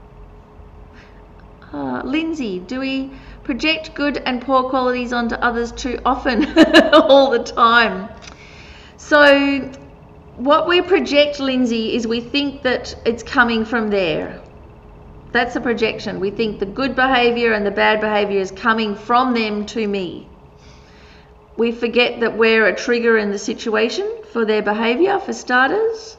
Lindsay, do we project good and poor qualities onto others too often? All the time. So what we project, Lindsay, is we think that it's coming from there. That's a projection. We think the good behaviour and the bad behaviour is coming from them to me. We forget that we're a trigger in the situation for their behaviour, for starters.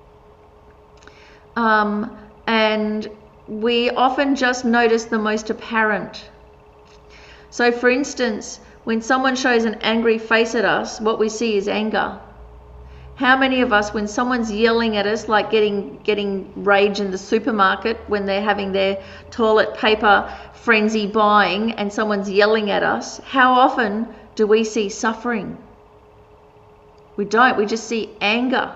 And we often just notice the most apparent. So for instance, when someone shows an angry face at us, what we see is anger. How many of us, when someone's yelling at us, like getting rage in the supermarket when they're having their toilet paper frenzy buying and someone's yelling at us, how often do we see suffering? We don't, we just see anger.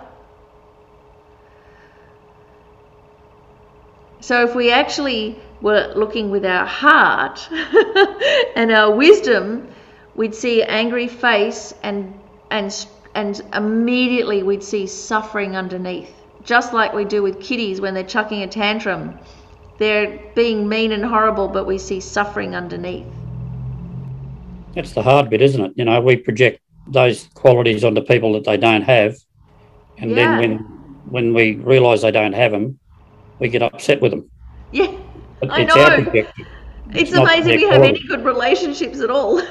So if we actually were looking with our heart and our wisdom, we'd see an angry face and immediately we'd see suffering underneath. Just like we do with kiddies when they're chucking a tantrum. They're being mean and horrible, but we see suffering underneath. That's the hard bit, isn't it? You know, we project those qualities onto people that they don't have. And then when we realise they don't have them, we get upset with them. Yeah, But I it's know. our projection. It's not amazing their we have quality. any good relationships at all.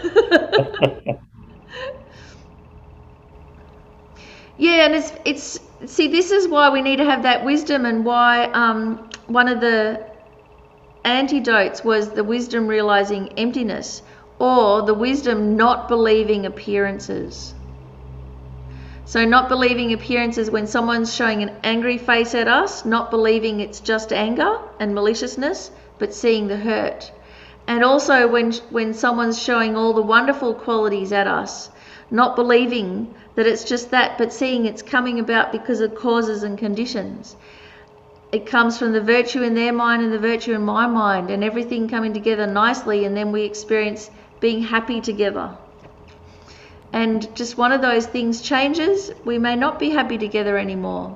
Yeah, and it's see, this is why we need to have that wisdom, and why one of the antidotes was the wisdom realizing emptiness, or the wisdom not believing appearances. So not believing appearances when someone's showing an angry face at us, not believing it's just anger and maliciousness, but seeing the hurt. And also when someone's showing all the wonderful qualities at us, not believing that it's just that, but seeing it's coming about because of causes and conditions. It comes from the virtue in their mind and the virtue in my mind, and everything coming together nicely, and then we experience being happy together. And just one of those things changes, we may not be happy together anymore.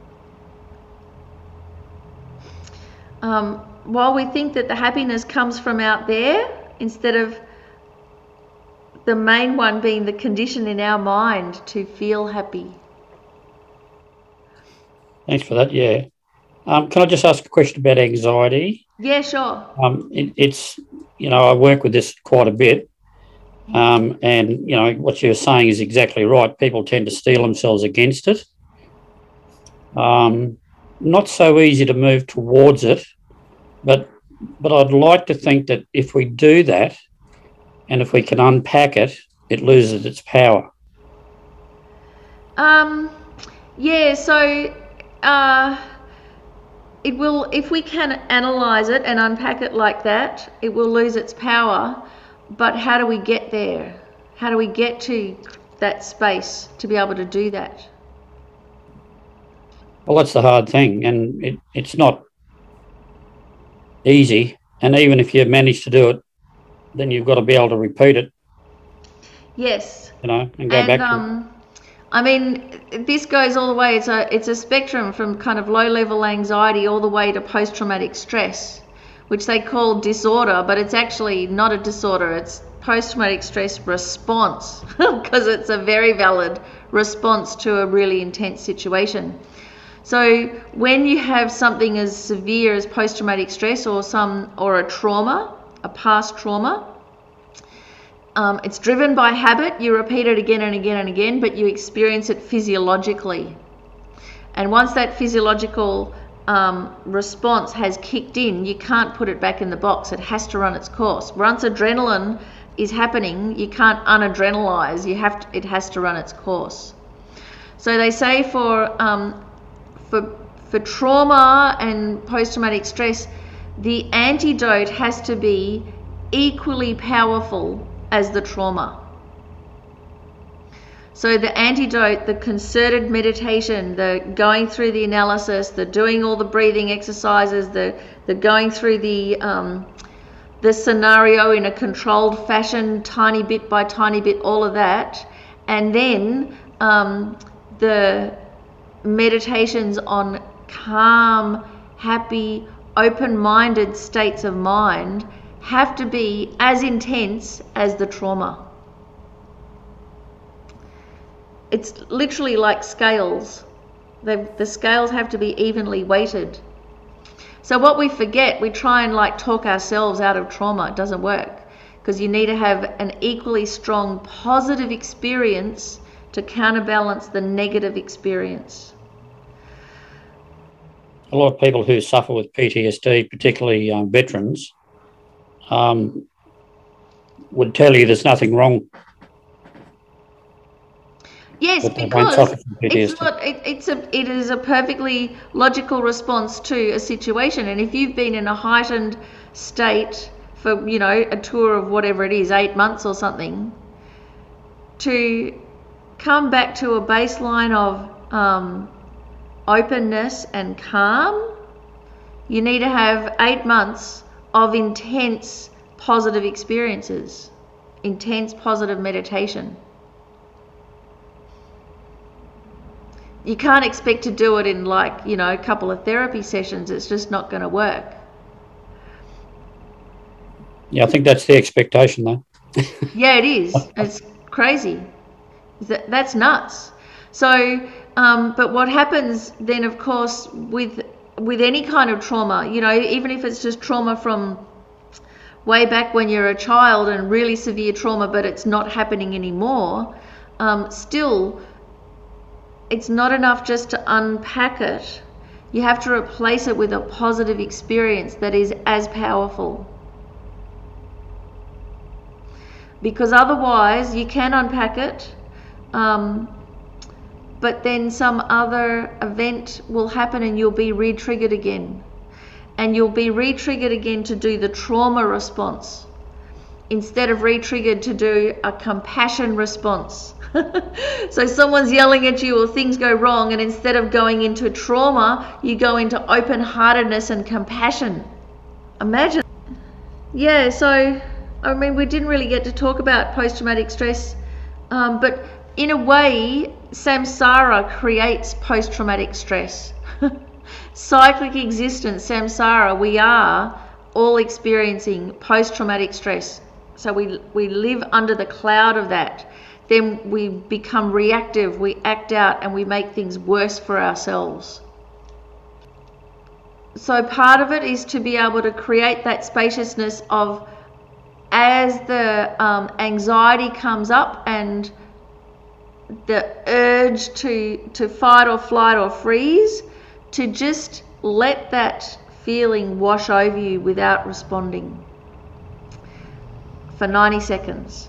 While we think that the happiness comes from out there, instead of the main one being the condition in our mind to feel happy. Thanks for that, yeah. Can I just ask a question about anxiety? Yeah, sure. It's, you know, I work with this quite a bit. And, you know, what you're saying is exactly right. People tend to steel themselves against it. Not so easy to move towards it, but I'd like to think that if we do that, and if we can unpack it, it loses its power. Yeah, so it will, if we can analyse it and unpack it like that, it will lose its power. But how do we get there? How do we get to that space to be able to do that? Well, that's the hard thing, and it's not easy. And even if you manage to do it, then you've got to be able to repeat it. Yes. And go back to it. I mean, this goes all the way. It's a spectrum from kind of low-level anxiety all the way to post-traumatic stress, which they call disorder, but it's actually not a disorder. It's post-traumatic stress response because it's a very valid response to a really intense situation. So when you have something as severe as post-traumatic stress or a trauma, a past trauma, it's driven by habit. You repeat it again and again and again, but you experience it physiologically. And once that physiological response has kicked in, you can't put it back in the box. It has to run its course. Once adrenaline is happening, you can't unadrenalize. It has to run its course. So they say for trauma and post-traumatic stress, the antidote has to be equally powerful as the trauma. So the antidote, the concerted meditation, the going through the analysis, the doing all the breathing exercises, the going through the scenario in a controlled fashion, tiny bit by tiny bit, all of that, and then the meditations on calm, happy, open-minded states of mind have to be as intense as the trauma. It's literally like scales. The scales have to be evenly weighted. So what we forget, we try and talk ourselves out of trauma. It doesn't work, because you need to have an equally strong positive experience to counterbalance the negative experience. A lot of people who suffer with PTSD, particularly veterans, would tell you there's nothing wrong. Yes, because it is a perfectly logical response to a situation. And if you've been in a heightened state for, a tour of whatever it is, 8 months or something, to come back to a baseline of openness and calm, you need to have 8 months of intense positive experiences, intense positive meditation. You can't expect to do it in a couple of therapy sessions. It's just not going to work. Yeah, I think that's the expectation, though. Yeah, it is. It's crazy. That's nuts. So, but what happens then, of course, with any kind of trauma, even if it's just trauma from way back when you're a child and really severe trauma, but it's not happening anymore, still, it's not enough just to unpack it. You have to replace it with a positive experience that is as powerful. Because otherwise, you can unpack it, but then some other event will happen and you'll be re-triggered again. And you'll be re-triggered again to do the trauma response instead of re-triggered to do a compassion response. So someone's yelling at you or things go wrong, and instead of going into trauma, you go into open-heartedness and compassion. Imagine. Yeah, so, I mean, we didn't really get to talk about post-traumatic stress, but in a way, samsara creates post-traumatic stress. Cyclic existence, samsara, we are all experiencing post-traumatic stress. So we live under the cloud of that. Then we become reactive, we act out, and we make things worse for ourselves. So part of it is to be able to create that spaciousness of, as the anxiety comes up and the urge to fight or flight or freeze, to just let that feeling wash over you without responding for 90 seconds.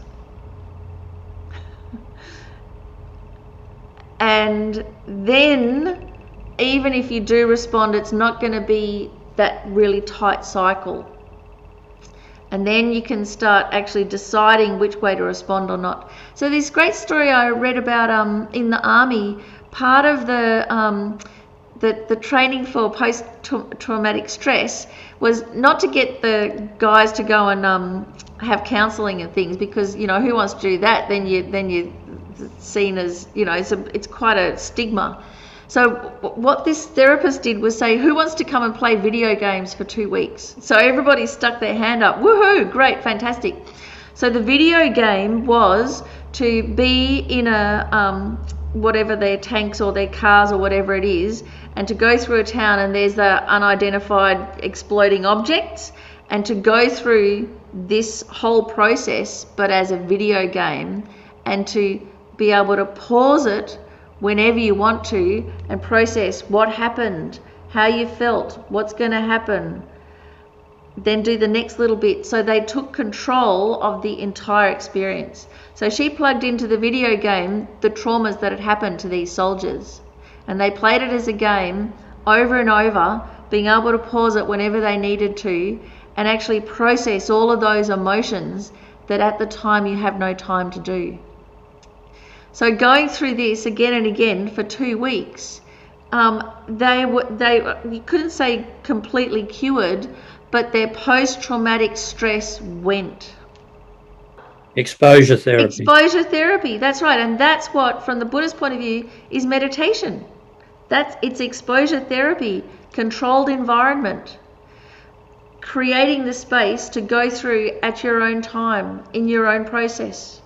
And then, even if you do respond, it's not going to be that really tight cycle. And then you can start actually deciding which way to respond or not. So this great story I read about in the army, part of the the training for post-traumatic stress was not to get the guys to go and have counselling and things, because, you know, who wants to do that? Then you're seen as, you know, it's quite a stigma. So what this therapist did was say, who wants to come and play video games for 2 weeks? So everybody stuck their hand up. Woohoo, great, fantastic. So the video game was to be in a whatever their tanks or their cars or whatever it is, and to go through a town and there's the unidentified exploding objects, and to go through this whole process but as a video game, and to be able to pause it whenever you want to and process what happened, how you felt, what's going to happen, then do the next little bit. So they took control of the entire experience. So she plugged into the video game the traumas that had happened to these soldiers, and they played it as a game over and over, being able to pause it whenever they needed to and actually process all of those emotions that at the time you have no time to do. So going through this again and again for 2 weeks, they you couldn't say completely cured, but their post-traumatic stress went. Exposure therapy. Exposure therapy, that's right. And that's what, from the Buddhist point of view, is meditation. It's exposure therapy, controlled environment, creating the space to go through at your own time, in your own process.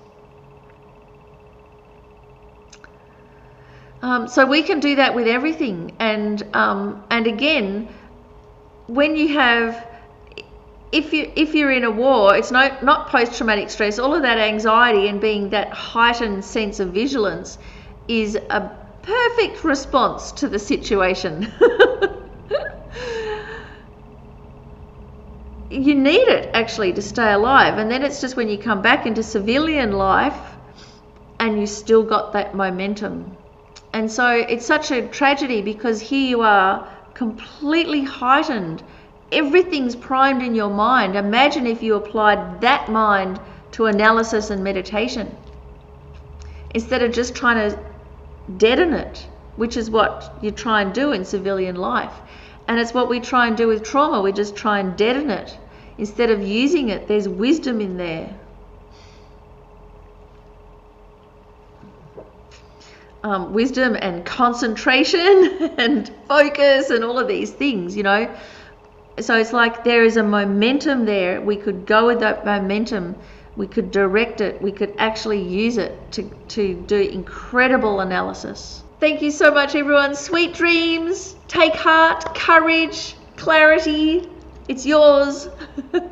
So we can do that with everything. And again, when you have, if you're in a war, it's not post-traumatic stress. All of that anxiety and being that heightened sense of vigilance is a perfect response to the situation. You need it actually to stay alive, and then it's just when you come back into civilian life and you still got that momentum. And so it's such a tragedy, because here you are completely heightened. Everything's primed in your mind. Imagine if you applied that mind to analysis and meditation instead of just trying to deaden it, which is what you try and do in civilian life. And it's what we try and do with trauma. We just try and deaden it instead of using it. There's wisdom in there. Wisdom and concentration and focus and all of these things, you know. So it's like there is a momentum there. We could go with that momentum. We could direct it. We could actually use it to do incredible analysis. Thank you so much, everyone. Sweet dreams. Take heart, courage, clarity. It's yours.